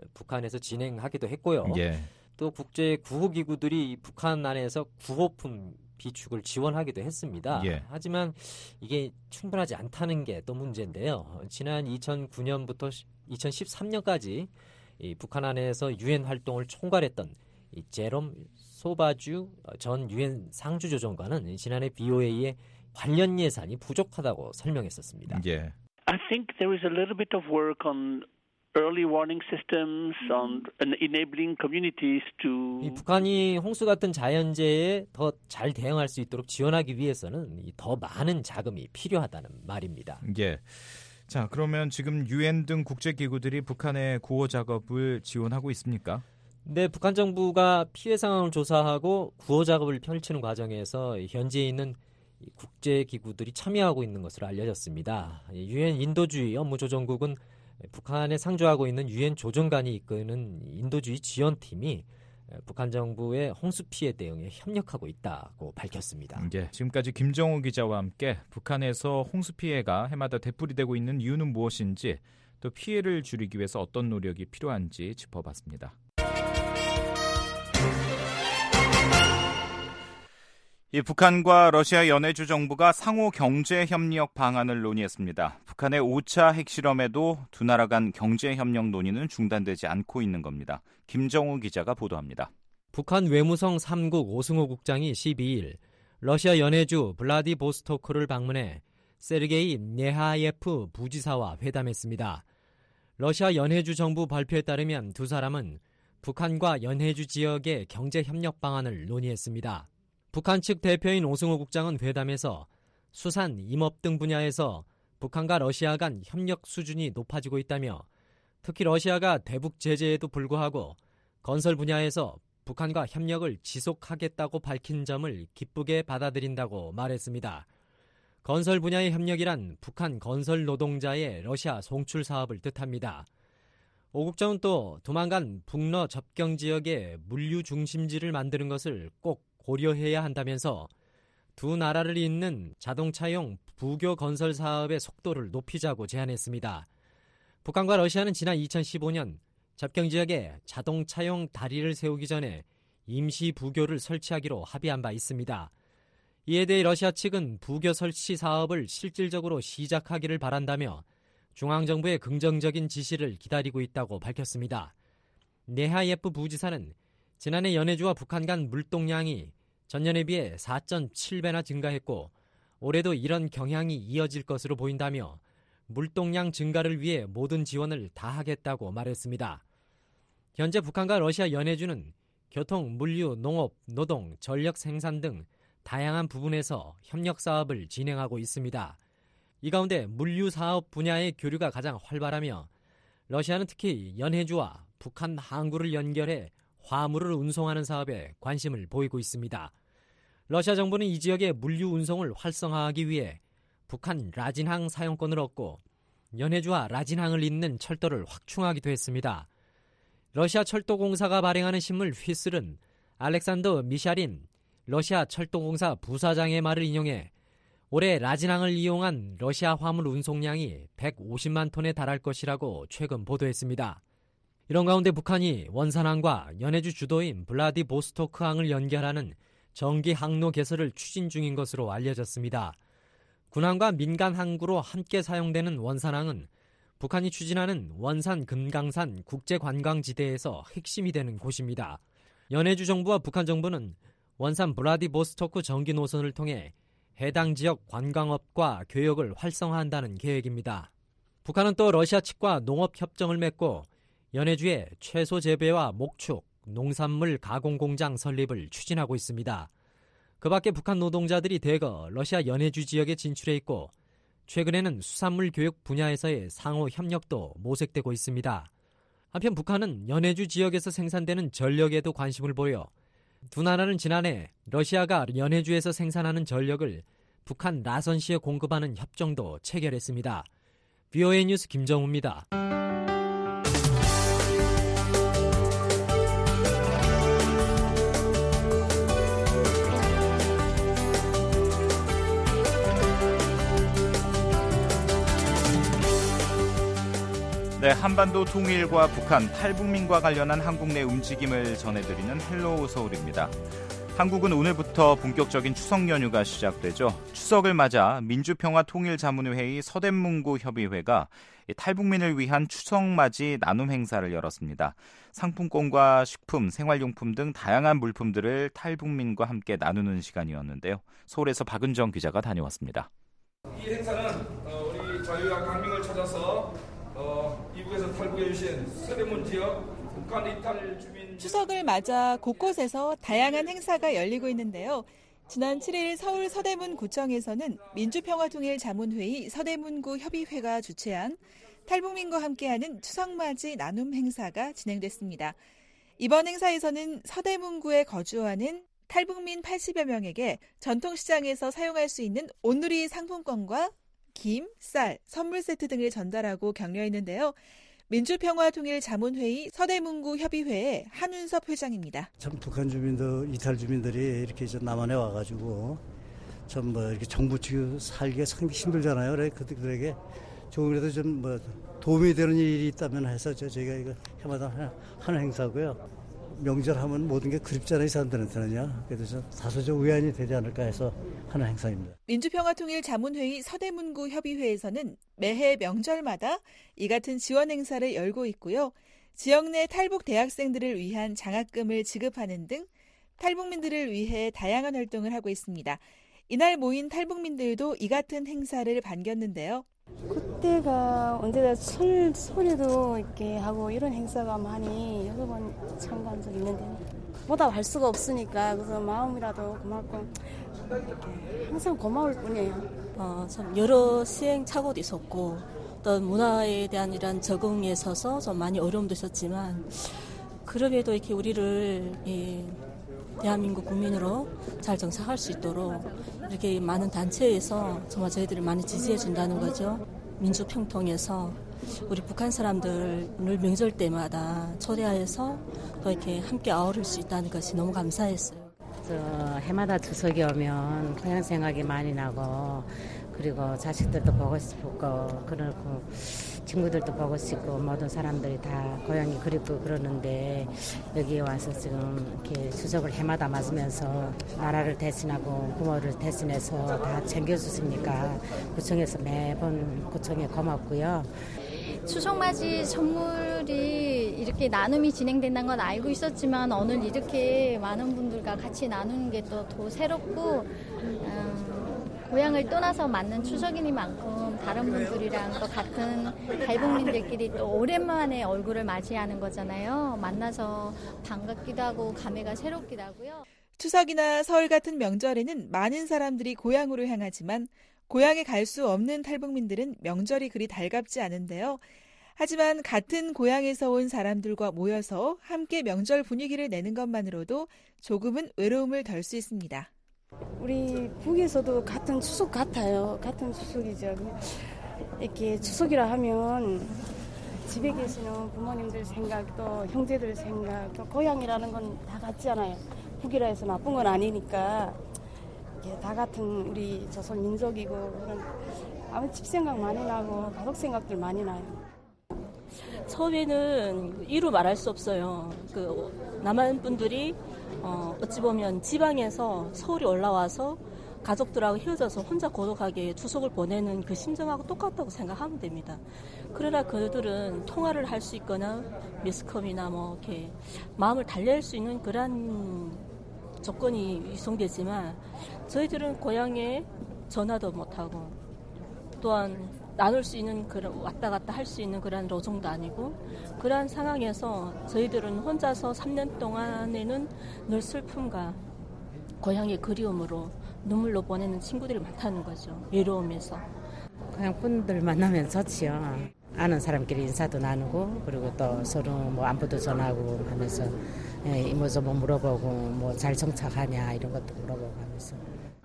북한에서 진행하기도 했고요. 예. 또 국제 구호기구들이 북한 안에서 구호품 비축을 지원하기도 했습니다. 예. 하지만 이게 충분하지 않다는 게 또 문제인데요. 지난 이천구 년부터 이천십삼 년까지 이 북한 안에서 유엔 활동을 총괄했던 이 제롬 소바주 전 유엔 상주조정관은 지난해 비오에이에 관련 예산이 부족하다고 설명했었습니다. 예. I think there is a little bit of work on early warning systems, on enabling communities to. 이 북한이 홍수 같은 자연재해에 더 잘 대응할 수 있도록 지원하기 위해서는 이 더 많은 자금이 필요하다는 말입니다. 예. 자, 그러면 지금 유엔 등 국제기구들이 북한의 구호 작업을 지원하고 있습니까? 네, 북한 정부가 피해 상황을 조사하고 구호 작업을 펼치는 과정에서 현지에 있는 국제기구들이 참여하고 있는 것으로 알려졌습니다. 유엔 인도주의 업무조정국은 북한에 상주하고 있는 유엔 조정관이 이끄는 인도주의 지원팀이 북한 정부의 홍수 피해 대응에 협력하고 있다고 밝혔습니다. 예, 지금까지 김정우 기자와 함께 북한에서 홍수 피해가 해마다 되풀이되고 있는 이유는 무엇인지 또 피해를 줄이기 위해서 어떤 노력이 필요한지 짚어봤습니다. 이 북한과 러시아 연해주 정부가 상호 경제 협력 방안을 논의했습니다. 북한의 오 차 핵실험에도 두 나라 간 경제 협력 논의는 중단되지 않고 있는 겁니다. 김정우 기자가 보도합니다. 북한 외무성 삼 국 오승호 국장이 십이 일 러시아 연해주 블라디보스토크를 방문해 세르게이 네하예프 부지사와 회담했습니다. 러시아 연해주 정부 발표에 따르면 두 사람은 북한과 연해주 지역의 경제 협력 방안을 논의했습니다. 북한 측 대표인 오승호 국장은 회담에서 수산, 임업 등 분야에서 북한과 러시아 간 협력 수준이 높아지고 있다며 특히 러시아가 대북 제재에도 불구하고 건설 분야에서 북한과 협력을 지속하겠다고 밝힌 점을 기쁘게 받아들인다고 말했습니다. 건설 분야의 협력이란 북한 건설 노동자의 러시아 송출 사업을 뜻합니다. 오 국장은 또 조만간 북러 접경 지역에 물류 중심지를 만드는 것을 꼭 고려해야 한다면서 두 나라를 잇는 자동차용 부교 건설 사업의 속도를 높이자고 제안했습니다. 북한과 러시아는 지난 이천십오 년 접경 지역에 자동차용 다리를 세우기 전에 임시 부교를 설치하기로 합의한 바 있습니다. 이에 대해 러시아 측은 부교 설치 사업을 실질적으로 시작하기를 바란다며 중앙정부의 긍정적인 지시를 기다리고 있다고 밝혔습니다. 네하예프 부지사는 지난해 연해주와 북한 간 물동량이 전년에 비해 사 점 칠 배나 증가했고 올해도 이런 경향이 이어질 것으로 보인다며 물동량 증가를 위해 모든 지원을 다하겠다고 말했습니다. 현재 북한과 러시아 연해주는 교통, 물류, 농업, 노동, 전력 생산 등 다양한 부분에서 협력 사업을 진행하고 있습니다. 이 가운데 물류 사업 분야의 교류가 가장 활발하며 러시아는 특히 연해주와 북한 항구를 연결해 화물을 운송하는 사업에 관심을 보이고 있습니다. 러시아 정부는 이 지역의 물류 운송을 활성화하기 위해 북한 라진항 사용권을 얻고 연해주와 라진항을 잇는 철도를 확충하기도 했습니다. 러시아 철도공사가 발행하는 신문 휘슬은 알렉산더 미샤린 러시아 철도공사 부사장의 말을 인용해 올해 라진항을 이용한 러시아 화물 운송량이 백오십만 톤에 달할 것이라고 최근 보도했습니다. 이런 가운데 북한이 원산항과 연해주 주도인 블라디보스토크항을 연결하는 정기 항로 개설을 추진 중인 것으로 알려졌습니다. 군항과 민간 항구로 함께 사용되는 원산항은 북한이 추진하는 원산 금강산 국제관광지대에서 핵심이 되는 곳입니다. 연해주 정부와 북한 정부는 원산 블라디보스토크 정기 노선을 통해 해당 지역 관광업과 교역을 활성화한다는 계획입니다. 북한은 또 러시아 측과 농업협정을 맺고 연해주에 채소 재배와 목축, 농산물 가공 공장 설립을 추진하고 있습니다. 그 밖에 북한 노동자들이 대거 러시아 연해주 지역에 진출해 있고 최근에는 수산물 교육 분야에서의 상호 협력도 모색되고 있습니다. 한편 북한은 연해주 지역에서 생산되는 전력에도 관심을 보여 두 나라는 지난해 러시아가 연해주에서 생산하는 전력을 북한 라선시에 공급하는 협정도 체결했습니다. 비오에이 뉴스 김정우입니다. 네, 한반도 통일과 북한, 탈북민과 관련한 한국 내 움직임을 전해드리는 헬로우 서울입니다. 한국은 오늘부터 본격적인 추석 연휴가 시작되죠. 추석을 맞아 민주평화통일자문회의 서대문구협의회가 탈북민을 위한 추석맞이 나눔 행사를 열었습니다. 상품권과 식품, 생활용품 등 다양한 물품들을 탈북민과 함께 나누는 시간이었는데요. 서울에서 박은정 기자가 다녀왔습니다. 이 행사는 우리 자유와 강민을 찾아서 이북에서 탈북해 주신 서대문 지역 북한 이탈 주민 추석을 맞아 곳곳에서 다양한 행사가 열리고 있는데요. 지난 칠 일 서울 서대문 구청에서는 민주평화통일자문회의 서대문구 협의회가 주최한 탈북민과 함께하는 추석맞이 나눔 행사가 진행됐습니다. 이번 행사에서는 서대문구에 거주하는 탈북민 팔십여 명에게 전통시장에서 사용할 수 있는 온누리 상품권과 김, 쌀, 선물 세트 등을 전달하고 격려했는데요. 민주평화통일자문회의 서대문구 협의회의 한윤섭 회장입니다. 참 북한 주민들, 이탈 주민들이 이렇게 이제 남한에 와가지고 좀 뭐 이렇게 정부 측 살기가 상당히 힘들잖아요. 그래 그들에게 조금이라도 좀 뭐 도움이 되는 일이 있다면 해서 저희가 이거 해마다 하는 행사고요. 명절하면 모든 게 그립잖아요, 이 사람들한테는요. 그래서 다소 좀 위안이 되지 않을까 해서 하는 행사입니다. 민주평화통일자문회의 서대문구 협의회에서는 매해 명절마다 이 같은 지원 행사를 열고 있고요. 지역 내 탈북 대학생들을 위한 장학금을 지급하는 등 탈북민들을 위해 다양한 활동을 하고 있습니다. 이날 모인 탈북민들도 이 같은 행사를 반겼는데요. 그때가 언제나 설, 설에도 이렇게 하고 이런 행사가 많이 여러 번 참가한 적이 있는데 보답할 수가 없으니까 그래서 마음이라도 고맙고 항상 고마울 뿐이에요. 어, 참 여러 시행착오도 있었고 어떤 문화에 대한 이런 적응에 있어서 좀 많이 어려움도 있었지만 그럼에도 이렇게 우리를 이 대한민국 국민으로 잘 정착할 수 있도록 이렇게 많은 단체에서 정말 저희들을 많이 지지해 준다는 거죠. 민주평통에서 우리 북한 사람들을 명절 때마다 초대해서 또 이렇게 함께 어울릴 수 있다는 것이 너무 감사했어요. 저 해마다 추석이 오면 고향 생각이 많이 나고 그리고 자식들도 보고 싶고 그렇고 친구들도 보고 싶고 모든 사람들이 다 고향이 그립고 그러는데 여기 와서 지금 이렇게 추석을 해마다 맞으면서 나라를 대신하고 부모를 대신해서 다 챙겨주시니까 구청에서 매번 구청에 고맙고요. 추석맞이 선물이 이렇게 나눔이 진행된다는 건 알고 있었지만 오늘 이렇게 많은 분들과 같이 나누는 게 또 더 새롭고 음, 고향을 떠나서 맞는 추석이니만큼 다른 분들이랑 또 같은 탈북민들끼리 또 오랜만에 얼굴을 맞이하는 거잖아요. 만나서 반갑기도 하고 감회가 새롭기도 하고요. 추석이나 설 같은 명절에는 많은 사람들이 고향으로 향하지만 고향에 갈 수 없는 탈북민들은 명절이 그리 달갑지 않은데요. 하지만 같은 고향에서 온 사람들과 모여서 함께 명절 분위기를 내는 것만으로도 조금은 외로움을 덜 수 있습니다. 우리 북에서도 같은 추석 같아요. 같은 추석이죠. 이렇게 추석이라 하면 집에 계시는 부모님들 생각, 또 형제들 생각, 또 고향이라는 건 다 같잖아요. 북이라 해서 나쁜 건 아니니까 다 같은 우리 조선 민족이고 그런 아무 집 생각 많이 나고 가족 생각들 많이 나요. 처음에는 이루 말할 수 없어요. 그 남한 분들이 어, 어찌 보면 지방에서 서울에 올라와서 가족들하고 헤어져서 혼자 고독하게 추석을 보내는 그 심정하고 똑같다고 생각하면 됩니다. 그러나 그들은 통화를 할 수 있거나 미스컴이나 뭐 이렇게 마음을 달랠 수 있는 그런 조건이 유성되지만 저희들은 고향에 전화도 못하고 또한 나눌 수 있는 그런 왔다 갔다 할 수 있는 그런 로종도 아니고 그러한 상황에서 저희들은 혼자서 삼 년 동안에는 늘 슬픔과 고향의 그리움으로 눈물로 보내는 친구들이 많다는 거죠. 외로움에서. 고향 분들 만나면 좋지요. 아는 사람끼리 인사도 나누고 그리고 또 서로 뭐 안부도 전하고 하면서 이모저모 물어보고 뭐 잘 정착하냐 이런 것도 물어보고 하면서.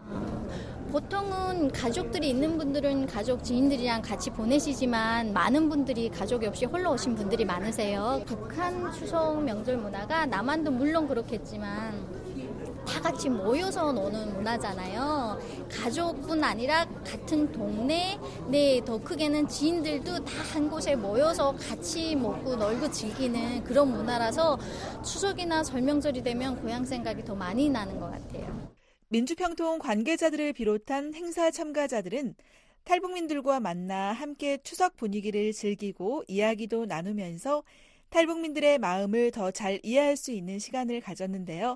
보통은 가족들이 있는 분들은 가족 지인들이랑 같이 보내시지만 많은 분들이 가족이 없이 홀로 오신 분들이 많으세요. 북한 추석 명절 문화가 남한도 물론 그렇겠지만 다 같이 모여서 노는 문화잖아요. 가족뿐 아니라 같은 동네, 네, 더 크게는 지인들도 다 한 곳에 모여서 같이 먹고 놀고 즐기는 그런 문화라서 추석이나 설명절이 되면 고향 생각이 더 많이 나는 것 같아요. 민주평통 관계자들을 비롯한 행사 참가자들은 탈북민들과 만나 함께 추석 분위기를 즐기고 이야기도 나누면서 탈북민들의 마음을 더 잘 이해할 수 있는 시간을 가졌는데요.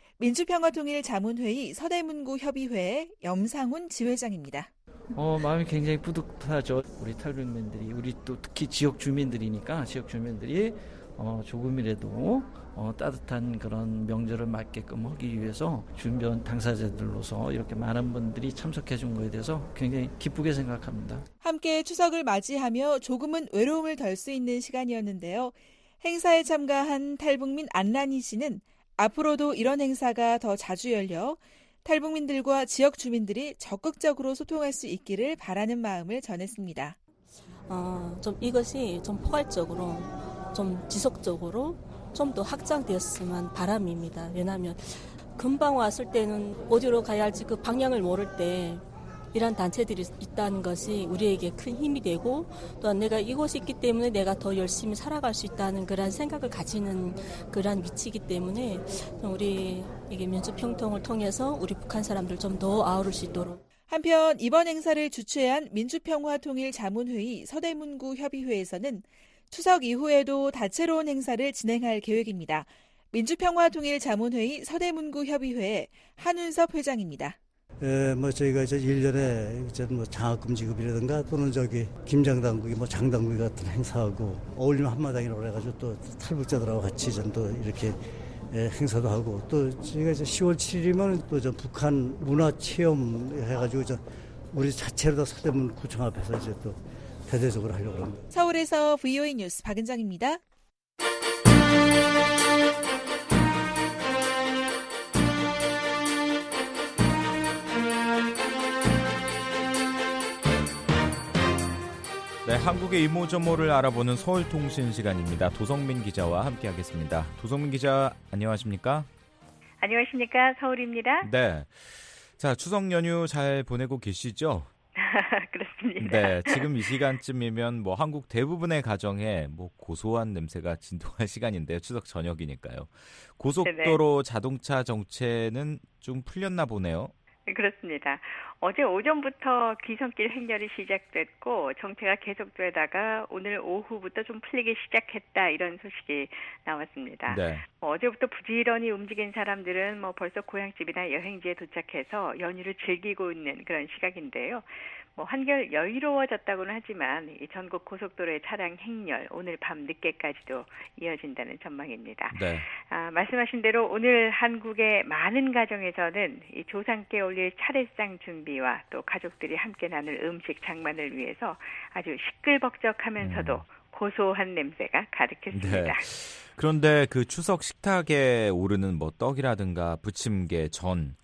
민주평화통일자문회의 서대문구 협의회 염상훈 지회장입니다. 어, 마음이 굉장히 뿌듯하죠. 우리 탈북민들이, 우리 또 특히 지역 주민들이니까 지역 주민들이 어, 조금이라도 어, 따뜻한 그런 명절을 맞게끔 하기 위해서 준비한 당사자들로서 이렇게 많은 분들이 참석해 준 거에 대해서 굉장히 기쁘게 생각합니다. 함께 추석을 맞이하며 조금은 외로움을 덜 수 있는 시간이었는데요. 행사에 참가한 탈북민 안란희 씨는 앞으로도 이런 행사가 더 자주 열려 탈북민들과 지역 주민들이 적극적으로 소통할 수 있기를 바라는 마음을 전했습니다. 어, 좀 이것이 좀 포괄적으로, 좀 지속적으로 좀 더 확장되었으면 바람입니다. 왜냐하면 금방 왔을 때는 어디로 가야 할지 그 방향을 모를 때 이런 단체들이 있다는 것이 우리에게 큰 힘이 되고 또한 내가 이곳이 있기 때문에 내가 더 열심히 살아갈 수 있다는 그런 생각을 가지는 그런 위치이기 때문에 우리 이게 민주평통을 통해서 우리 북한 사람들 좀 더 아우를 수 있도록. 한편 이번 행사를 주최한 민주평화통일자문회의 서대문구 협의회에서는 추석 이후에도 다채로운 행사를 진행할 계획입니다. 민주평화통일자문회의 서대문구 협의회 한운섭 회장입니다. 에, 뭐 저희가 이제 일 년에 이제 뭐 장학금 지급이라든가 또는 저기 김장당국이 뭐 장당국 같은 행사하고 어울림 한마당이라고 해가지고 또 탈북자들하고 같이 좀 또 이렇게 에, 행사도 하고 또 저희가 이제 시월 칠일이면 또 저 북한 문화 체험 해가지고 저 우리 자체로 다 서대문 구청 앞에서 이제 또 대대적으로 하려고 합니다. 서울에서 브이오에이 뉴스 박은정입니다. 네, 한국의 이모저모를 알아보는 서울통신 시간입니다. 도성민 기자와 함께하겠습니다. 도성민 기자, 안녕하십니까? 안녕하십니까? 서울입니다. 네. 자, 추석 연휴 잘 보내고 계시죠? 그렇습니다. 네, 지금 이 시간쯤이면 뭐 한국 대부분의 가정에 뭐 고소한 냄새가 진동할 시간인데요. 추석 저녁이니까요. 고속도로 네네. 자동차 정체는 좀 풀렸나 보네요. 그렇습니다. 어제 오전부터 귀성길 행렬이 시작됐고 정체가 계속되다가 오늘 오후부터 좀 풀리기 시작했다 이런 소식이 나왔습니다. 네. 뭐 어제부터 부지런히 움직인 사람들은 뭐 벌써 고향집이나 여행지에 도착해서 연휴를 즐기고 있는 그런 시각인데요. 뭐 한결 여유로워졌다고는 하지만 이 전국 고속도로의 차량 행렬 오늘 밤 늦게까지도 이어진다는 전망입니다. 네. 아, 말씀하신 대로 오늘 한국의 많은 가정에서는 이 조상께 올릴 차례상 준비와 또 가족들이 함께 나눌 음식 장만을 위해서 아주 시끌벅적하면서도 음. 고소한 냄새가 가득했습니다. 네. 그런데 그 추석 식탁에 오르는 뭐 떡이라든가 부침개, 전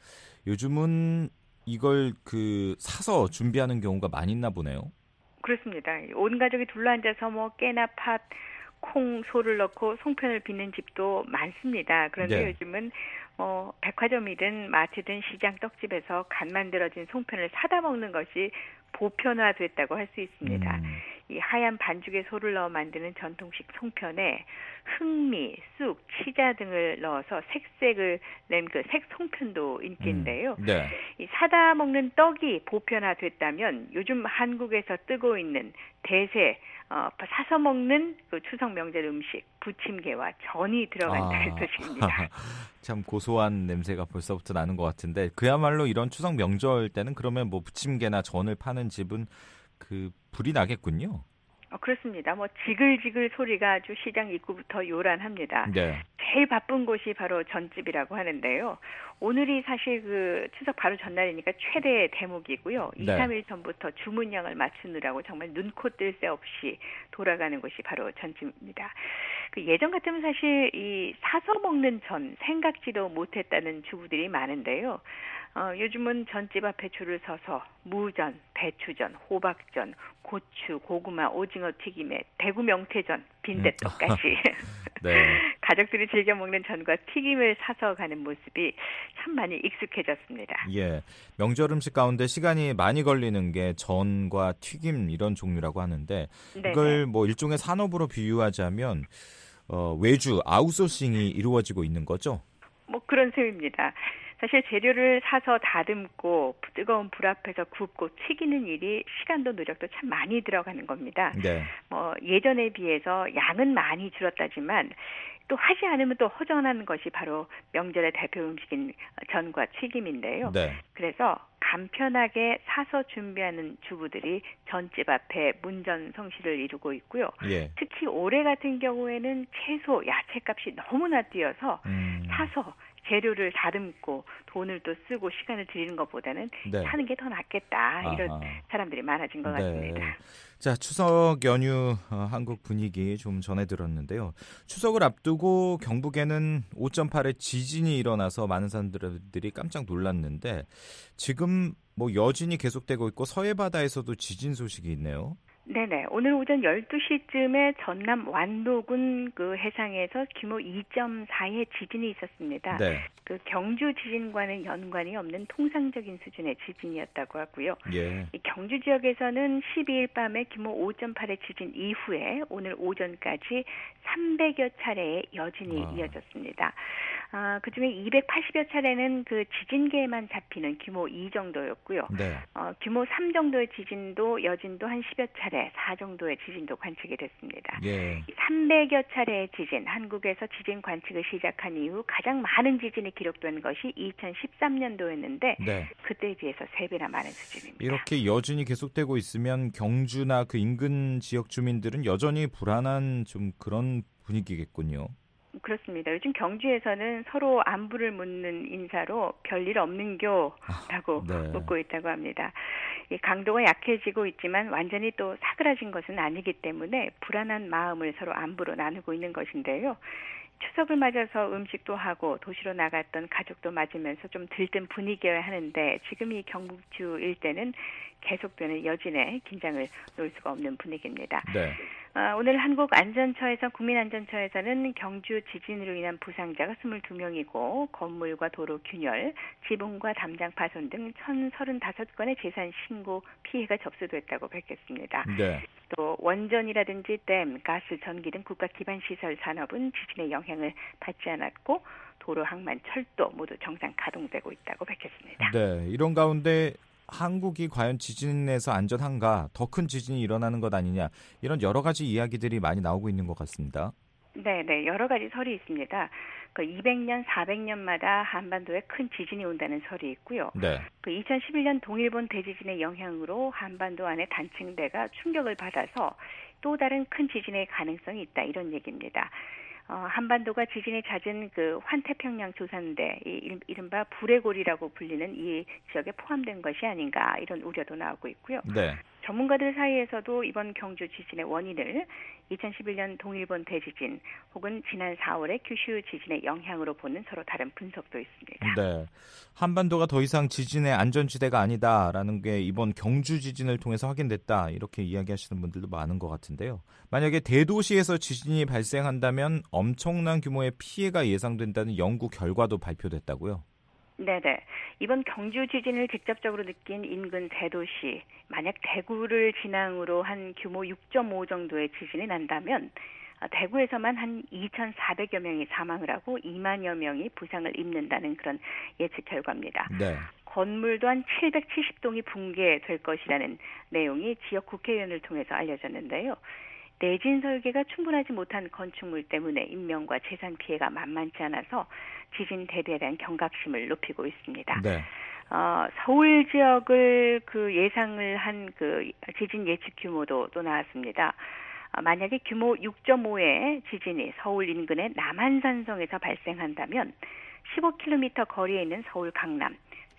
요즘은 이걸 그 사서 준비하는 경우가 많이 있나 보네요. 그렇습니다. 온 가족이 둘러앉아서 뭐 깨나 팥, 콩, 소를 넣고 송편을 빚는 집도 많습니다. 그런데 네. 요즘은 뭐 백화점이든 마트든 시장 떡집에서 간 만들어진 송편을 사다 먹는 것이 보편화됐다고 할 수 있습니다. 음. 이 하얀 반죽에 소를 넣어 만드는 전통식 송편에 흑미, 쑥, 치자 등을 넣어서 색색을 낸 그 색송편도 인기인데요. 음. 네. 이 사다 먹는 떡이 보편화됐다면 요즘 한국에서 뜨고 있는 대세 어, 사서 먹는 그 추석 명절 음식 부침개와 전이 들어간다는 아. 소식입니다. 참 고소한 냄새가 벌써부터 나는 것 같은데 그야말로 이런 추석 명절 때는 그러면 뭐 부침개나 전을 파는 집은 그 불이 나겠군요. 어, 그렇습니다. 뭐 지글지글 소리가 아주 시장 입구부터 요란합니다. 네. 제일 바쁜 곳이 바로 전집이라고 하는데요. 오늘이 사실 그 추석 바로 전날이니까 최대 대목이고요. 네. 이, 삼 일 전부터 주문량을 맞추느라고 정말 눈코 뜰 새 없이 돌아가는 곳이 바로 전집입니다. 그 예전 같으면 사실 이 사서 먹는 전 생각지도 못했다는 주부들이 많은데요. 어, 요즘은 전집 앞에 줄을 서서 무전, 배추전, 호박전, 고추, 고구마, 오징어 튀김에 대구 명태전, 빈대떡까지 네. 가족들이 즐겨 먹는 전과 튀김을 사서 가는 모습이 참 많이 익숙해졌습니다. 예, 명절 음식 가운데 시간이 많이 걸리는 게 전과 튀김 이런 종류라고 하는데 네네. 이걸 뭐 일종의 산업으로 비유하자면 어, 외주 아웃소싱이 이루어지고 있는 거죠? 뭐 그런 셈입니다. 사실 재료를 사서 다듬고 뜨거운 불 앞에서 굽고 튀기는 일이 시간도 노력도 참 많이 들어가는 겁니다. 네. 뭐 예전에 비해서 양은 많이 줄었다지만 또 하지 않으면 또 허전한 것이 바로 명절의 대표 음식인 전과 튀김인데요. 네. 그래서 간편하게 사서 준비하는 주부들이 전집 앞에 문전성시를 이루고 있고요. 예. 특히 올해 같은 경우에는 채소, 야채값이 너무나 뛰어서 음. 사서 재료를 다듬고 돈을 또 쓰고 시간을 들이는 것보다는 네. 사는 게 더 낫겠다. 이런 아하. 사람들이 많아진 것 네. 같습니다. 자, 추석 연휴 어, 한국 분위기 좀 전해 들었는데요. 추석을 앞두고 경북에는 오 점 팔의 지진이 일어나서 많은 사람들이 깜짝 놀랐는데 지금 뭐 여진이 계속되고 있고 서해 바다에서도 지진 소식이 있네요. 네네. 오늘 오전 열두 시쯤에 전남 완도군 그 해상에서 규모 이 점 사의 지진이 있었습니다. 네. 그 경주 지진과는 연관이 없는 통상적인 수준의 지진이었다고 하고요. 예. 이 경주 지역에서는 십이일 밤에 규모 오 점 팔의 지진 이후에 오늘 오전까지 삼백여 차례의 여진이 아. 이어졌습니다. 아, 그중에 이백팔십여 차례는 그 지진계에만 잡히는 규모 이 정도였고요. 네. 어, 규모 삼 정도의 지진도 여진도 한 십여 차례, 사 정도의 지진도 관측이 됐습니다. 예. 삼백여 차례의 지진, 한국에서 지진 관측을 시작한 이후 가장 많은 지진이 기록된 것이 이천십삼 년도였는데 네. 그때에 비해서 세 배나 많은 수준입니다. 이렇게 여진이 계속되고 있으면 경주나 그 인근 지역 주민들은 여전히 불안한 좀 그런 분위기겠군요. 그렇습니다. 요즘 경주에서는 서로 안부를 묻는 인사로 별일 없는교라고 네. 묻고 있다고 합니다. 이 강도가 약해지고 있지만 완전히 또 사그라진 것은 아니기 때문에 불안한 마음을 서로 안부로 나누고 있는 것인데요. 추석을 맞아서 음식도 하고 도시로 나갔던 가족도 맞으면서 좀 들뜬 분위기여야 하는데 지금 이 경북주 일대는 계속되는 여진에 긴장을 놓을 수가 없는 분위기입니다. 네. 어, 오늘 한국안전처에서 국민안전처에서는 경주 지진으로 인한 부상자가 이십이 명이고 건물과 도로 균열, 지붕과 담장 파손 등 천삼십오 건의 재산 신고 피해가 접수됐다고 밝혔습니다. 네. 또 원전이라든지 댐, 가스, 전기 등 국가 기반 시설 산업은 지진의 영향을 받지 않았고 도로, 항만, 철도 모두 정상 가동되고 있다고 밝혔습니다. 네, 이런 가운데 한국이 과연 지진에서 안전한가, 더 큰 지진이 일어나는 것 아니냐 이런 여러 가지 이야기들이 많이 나오고 있는 것 같습니다. 네, 네, 여러 가지 설이 있습니다. 그 이백 년, 사백 년마다 한반도에 큰 지진이 온다는 설이 있고요. 네. 그 이천십일 년 동일본 대지진의 영향으로 한반도 안의 단층대가 충격을 받아서 또 다른 큰 지진의 가능성이 있다 이런 얘기입니다. 어, 한반도가 지진이 잦은 그 환태평양 조산대, 이 이른바 불의 골이라고 불리는 이 지역에 포함된 것이 아닌가 이런 우려도 나오고 있고요. 네. 전문가들 사이에서도 이번 경주 지진의 원인을 이천십일 년 동일본 대지진 혹은 지난 사월의 규슈 지진의 영향으로 보는 서로 다른 분석도 있습니다. 네, 한반도가 더 이상 지진의 안전지대가 아니다라는 게 이번 경주 지진을 통해서 확인됐다 이렇게 이야기하시는 분들도 많은 것 같은데요. 만약에 대도시에서 지진이 발생한다면 엄청난 규모의 피해가 예상된다는 연구 결과도 발표됐다고요. 네네. 이번 경주 지진을 직접적으로 느낀 인근 대도시, 만약 대구를 진앙으로 한 규모 육 점 오 정도의 지진이 난다면 대구에서만 한 이천사백여 명이 사망을 하고 이만여 명이 부상을 입는다는 그런 예측 결과입니다. 네. 건물도 한 칠백칠십 동이 붕괴될 것이라는 내용이 지역 국회의원을 통해서 알려졌는데요. 내진 설계가 충분하지 못한 건축물 때문에 인명과 재산 피해가 만만치 않아서 지진 대비에 대한 경각심을 높이고 있습니다. 네. 어, 서울 지역을 그 예상을 한 그 지진 예측 규모도 또 나왔습니다. 어, 만약에 규모 육 점 오의 지진이 서울 인근의 남한산성에서 발생한다면 십오 킬로미터 거리에 있는 서울 강남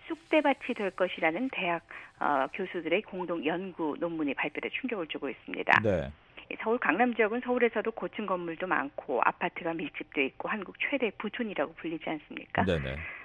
쑥대밭이 될 것이라는 대학 어, 교수들의 공동 연구 논문이 발표돼 충격을 주고 있습니다. 네. 서울 강남 지역은 서울에서도 고층 건물도 많고 아파트가 밀집돼 있고 한국 최대 부촌이라고 불리지 않습니까? 네네.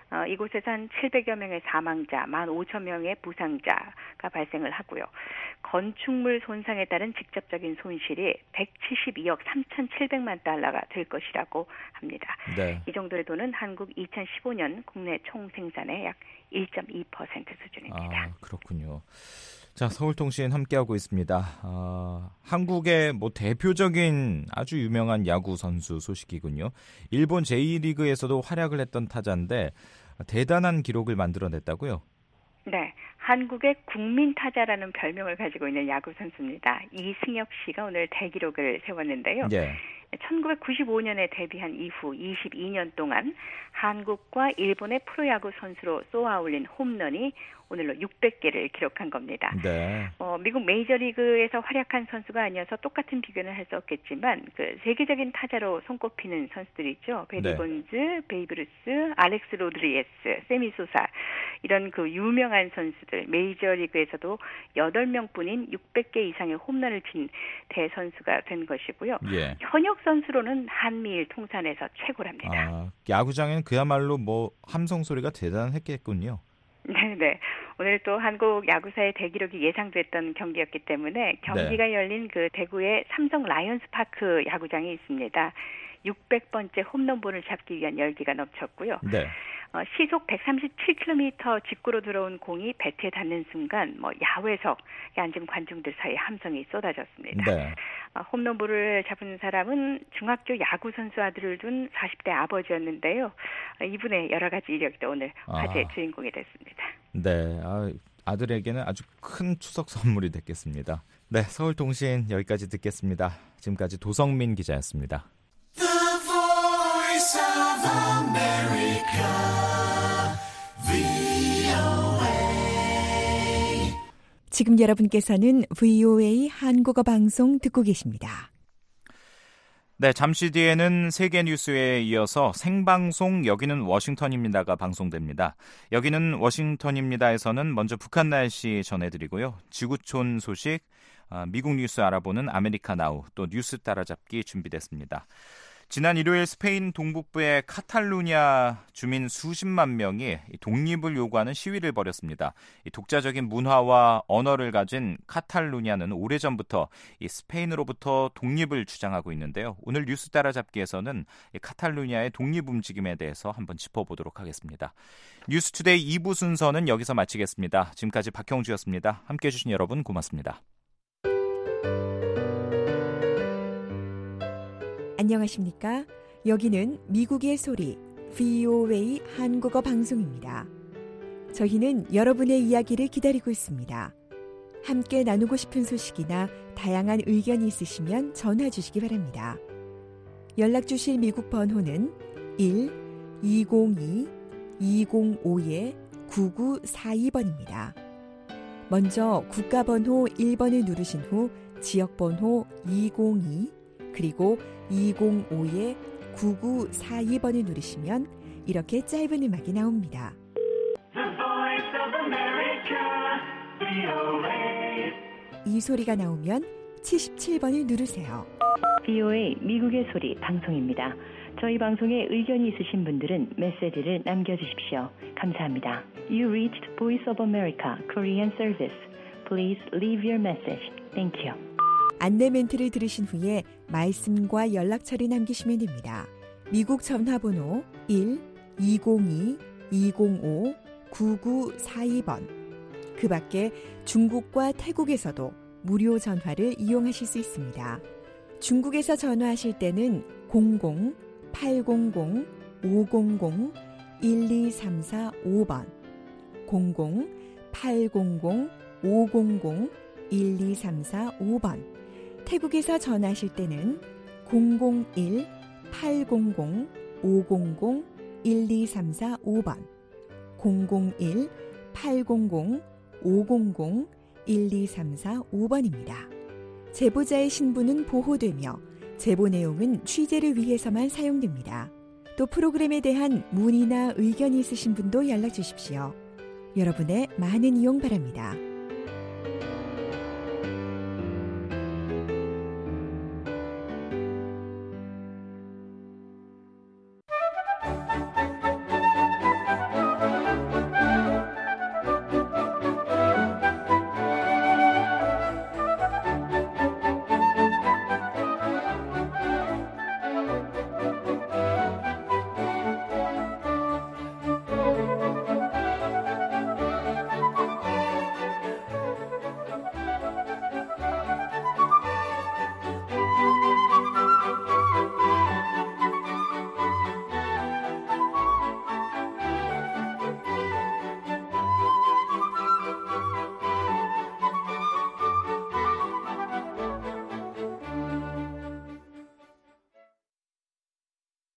어, 이곳에서 한 칠백여 명의 사망자, 만 오천 명의 부상자가 발생을 하고요. 건축물 손상에 따른 직접적인 손실이 백칠십이억 삼천칠백만 달러가 될 것이라고 합니다. 네. 이 정도의 돈은 한국 이천십오 년 국내 총생산의 약 일 점 이 퍼센트 수준입니다. 아, 그렇군요. 자, 서울통신 함께하고 있습니다. 어, 한국의 뭐 대표적인 아주 유명한 야구 선수 소식이군요. 일본 제이 리그에서도 활약을 했던 타자인데 대단한 기록을 만들어냈다고요? 네, 한국의 국민 타자라는 별명을 가지고 있는 야구 선수입니다. 이승엽 씨가 오늘 대기록을 세웠는데요. 예. 천구백구십오 년에 데뷔한 이후 이십이 년 동안 한국과 일본의 프로야구 선수로 쏘아올린 홈런이 오늘로 육백 개를 기록한 겁니다. 네. 어, 미국 메이저리그에서 활약한 선수가 아니어서 똑같은 비교는 할 수 없겠지만 그 세계적인 타자로 손꼽히는 선수들이 있죠. 베리 네. 본즈, 베이브 루스, 알렉스 로드리게스, 세미 소사 이런 그 유명한 선수들 메이저리그에서도 여덟 명뿐인 육백 개 이상의 홈런을 친 대선수가 된 것이고요. 예. 현역 선수로는 한미일 통산에서 최고랍니다. 아, 야구장에는 그야말로 뭐 함성 소리가 대단했겠군요. 네네. 오늘 또 한국 야구사의 대기록이 예상됐던 경기였기 때문에 경기가 네. 열린 그 대구의 삼성 라이온스 파크 야구장이 있습니다. 육백 번째 홈런볼을 잡기 위한 열기가 넘쳤고요. 네. 어, 시속 백삼십칠 킬로미터 직구로 들어온 공이 배트에 닿는 순간 뭐 야외석에 앉은 관중들 사이에 함성이 쏟아졌습니다. 네. 어, 홈런볼을 잡은 사람은 중학교 야구 선수 아들을 둔 사십 대 아버지였는데요. 어, 이분의 여러 가지 이력도 오늘 화제의 아. 주인공이 됐습니다. 네, 아, 아들에게는 아주 큰 추석 선물이 됐겠습니다. 네, 서울통신 여기까지 듣겠습니다. 지금까지 도성민 기자였습니다. The Voice of America, 브이오에이. 지금 여러분께서는 브이오에이 한국어 방송 듣고 계십니다. 네, 잠시 뒤에는 세계 뉴스에 이어서 생방송 여기는 워싱턴입니다가 방송됩니다. 여기는 워싱턴입니다에서는 먼저 북한 날씨 전해드리고요. 지구촌 소식, 미국 뉴스 알아보는 아메리카 나우, 또 뉴스 따라잡기 준비됐습니다. 지난 일요일 스페인 동북부의 카탈루냐 주민 수십만 명이 독립을 요구하는 시위를 벌였습니다. 이 독자적인 문화와 언어를 가진 카탈루냐는 오래전부터 이 스페인으로부터 독립을 주장하고 있는데요. 오늘 뉴스 따라잡기에서는 이 카탈루냐의 독립 움직임에 대해서 한번 짚어보도록 하겠습니다. 뉴스투데이 이 부 순서는 여기서 마치겠습니다. 지금까지 박형주였습니다. 함께해 주신 여러분 고맙습니다. 안녕하십니까? 여기는 미국의 소리 브이오에이 한국어 방송입니다. 저희는 여러분의 이야기를 기다리고 있습니다. 함께 나누고 싶은 소식이나 다양한 의견이 있으시면 전화 주시기 바랍니다. 연락 주실 미국 번호는 일 이공이 이공오 구구사이 번입니다. 먼저 국가번호 일 번을 누르신 후 지역번호 이공이 그리고 이공오 구구사이 번을 누르시면 이렇게 짧은 음악이 나옵니다. 이 소리가 나오면 칠십칠 번을 누르세요. 브이오에이 미국의 소리 방송입니다. 저희 방송에 의견이 있으신 분들은 메시지를 남겨주십시오. 감사합니다. You reached Voice of America Korean Service. Please leave your message. Thank you. 안내 멘트를 들으신 후에 말씀과 연락처를 남기시면 됩니다. 미국 전화번호 일 이공이 이공오 구구사이 번. 그 밖에 중국과 태국에서도 무료 전화를 이용하실 수 있습니다. 중국에서 전화하실 때는 공공 팔공공 오공공 일이삼사오 번, 공공 팔공공 오공공 일이삼사오 번. 태국에서 전화하실 때는 공공일 팔공공 오공공 일이삼사오 번, 공공일 팔공공 오공공 일이삼사오 번입니다. 제보자의 신분은 보호되며 제보 내용은 취재를 위해서만 사용됩니다. 또 프로그램에 대한 문의나 의견이 있으신 분도 연락 주십시오. 여러분의 많은 이용 바랍니다.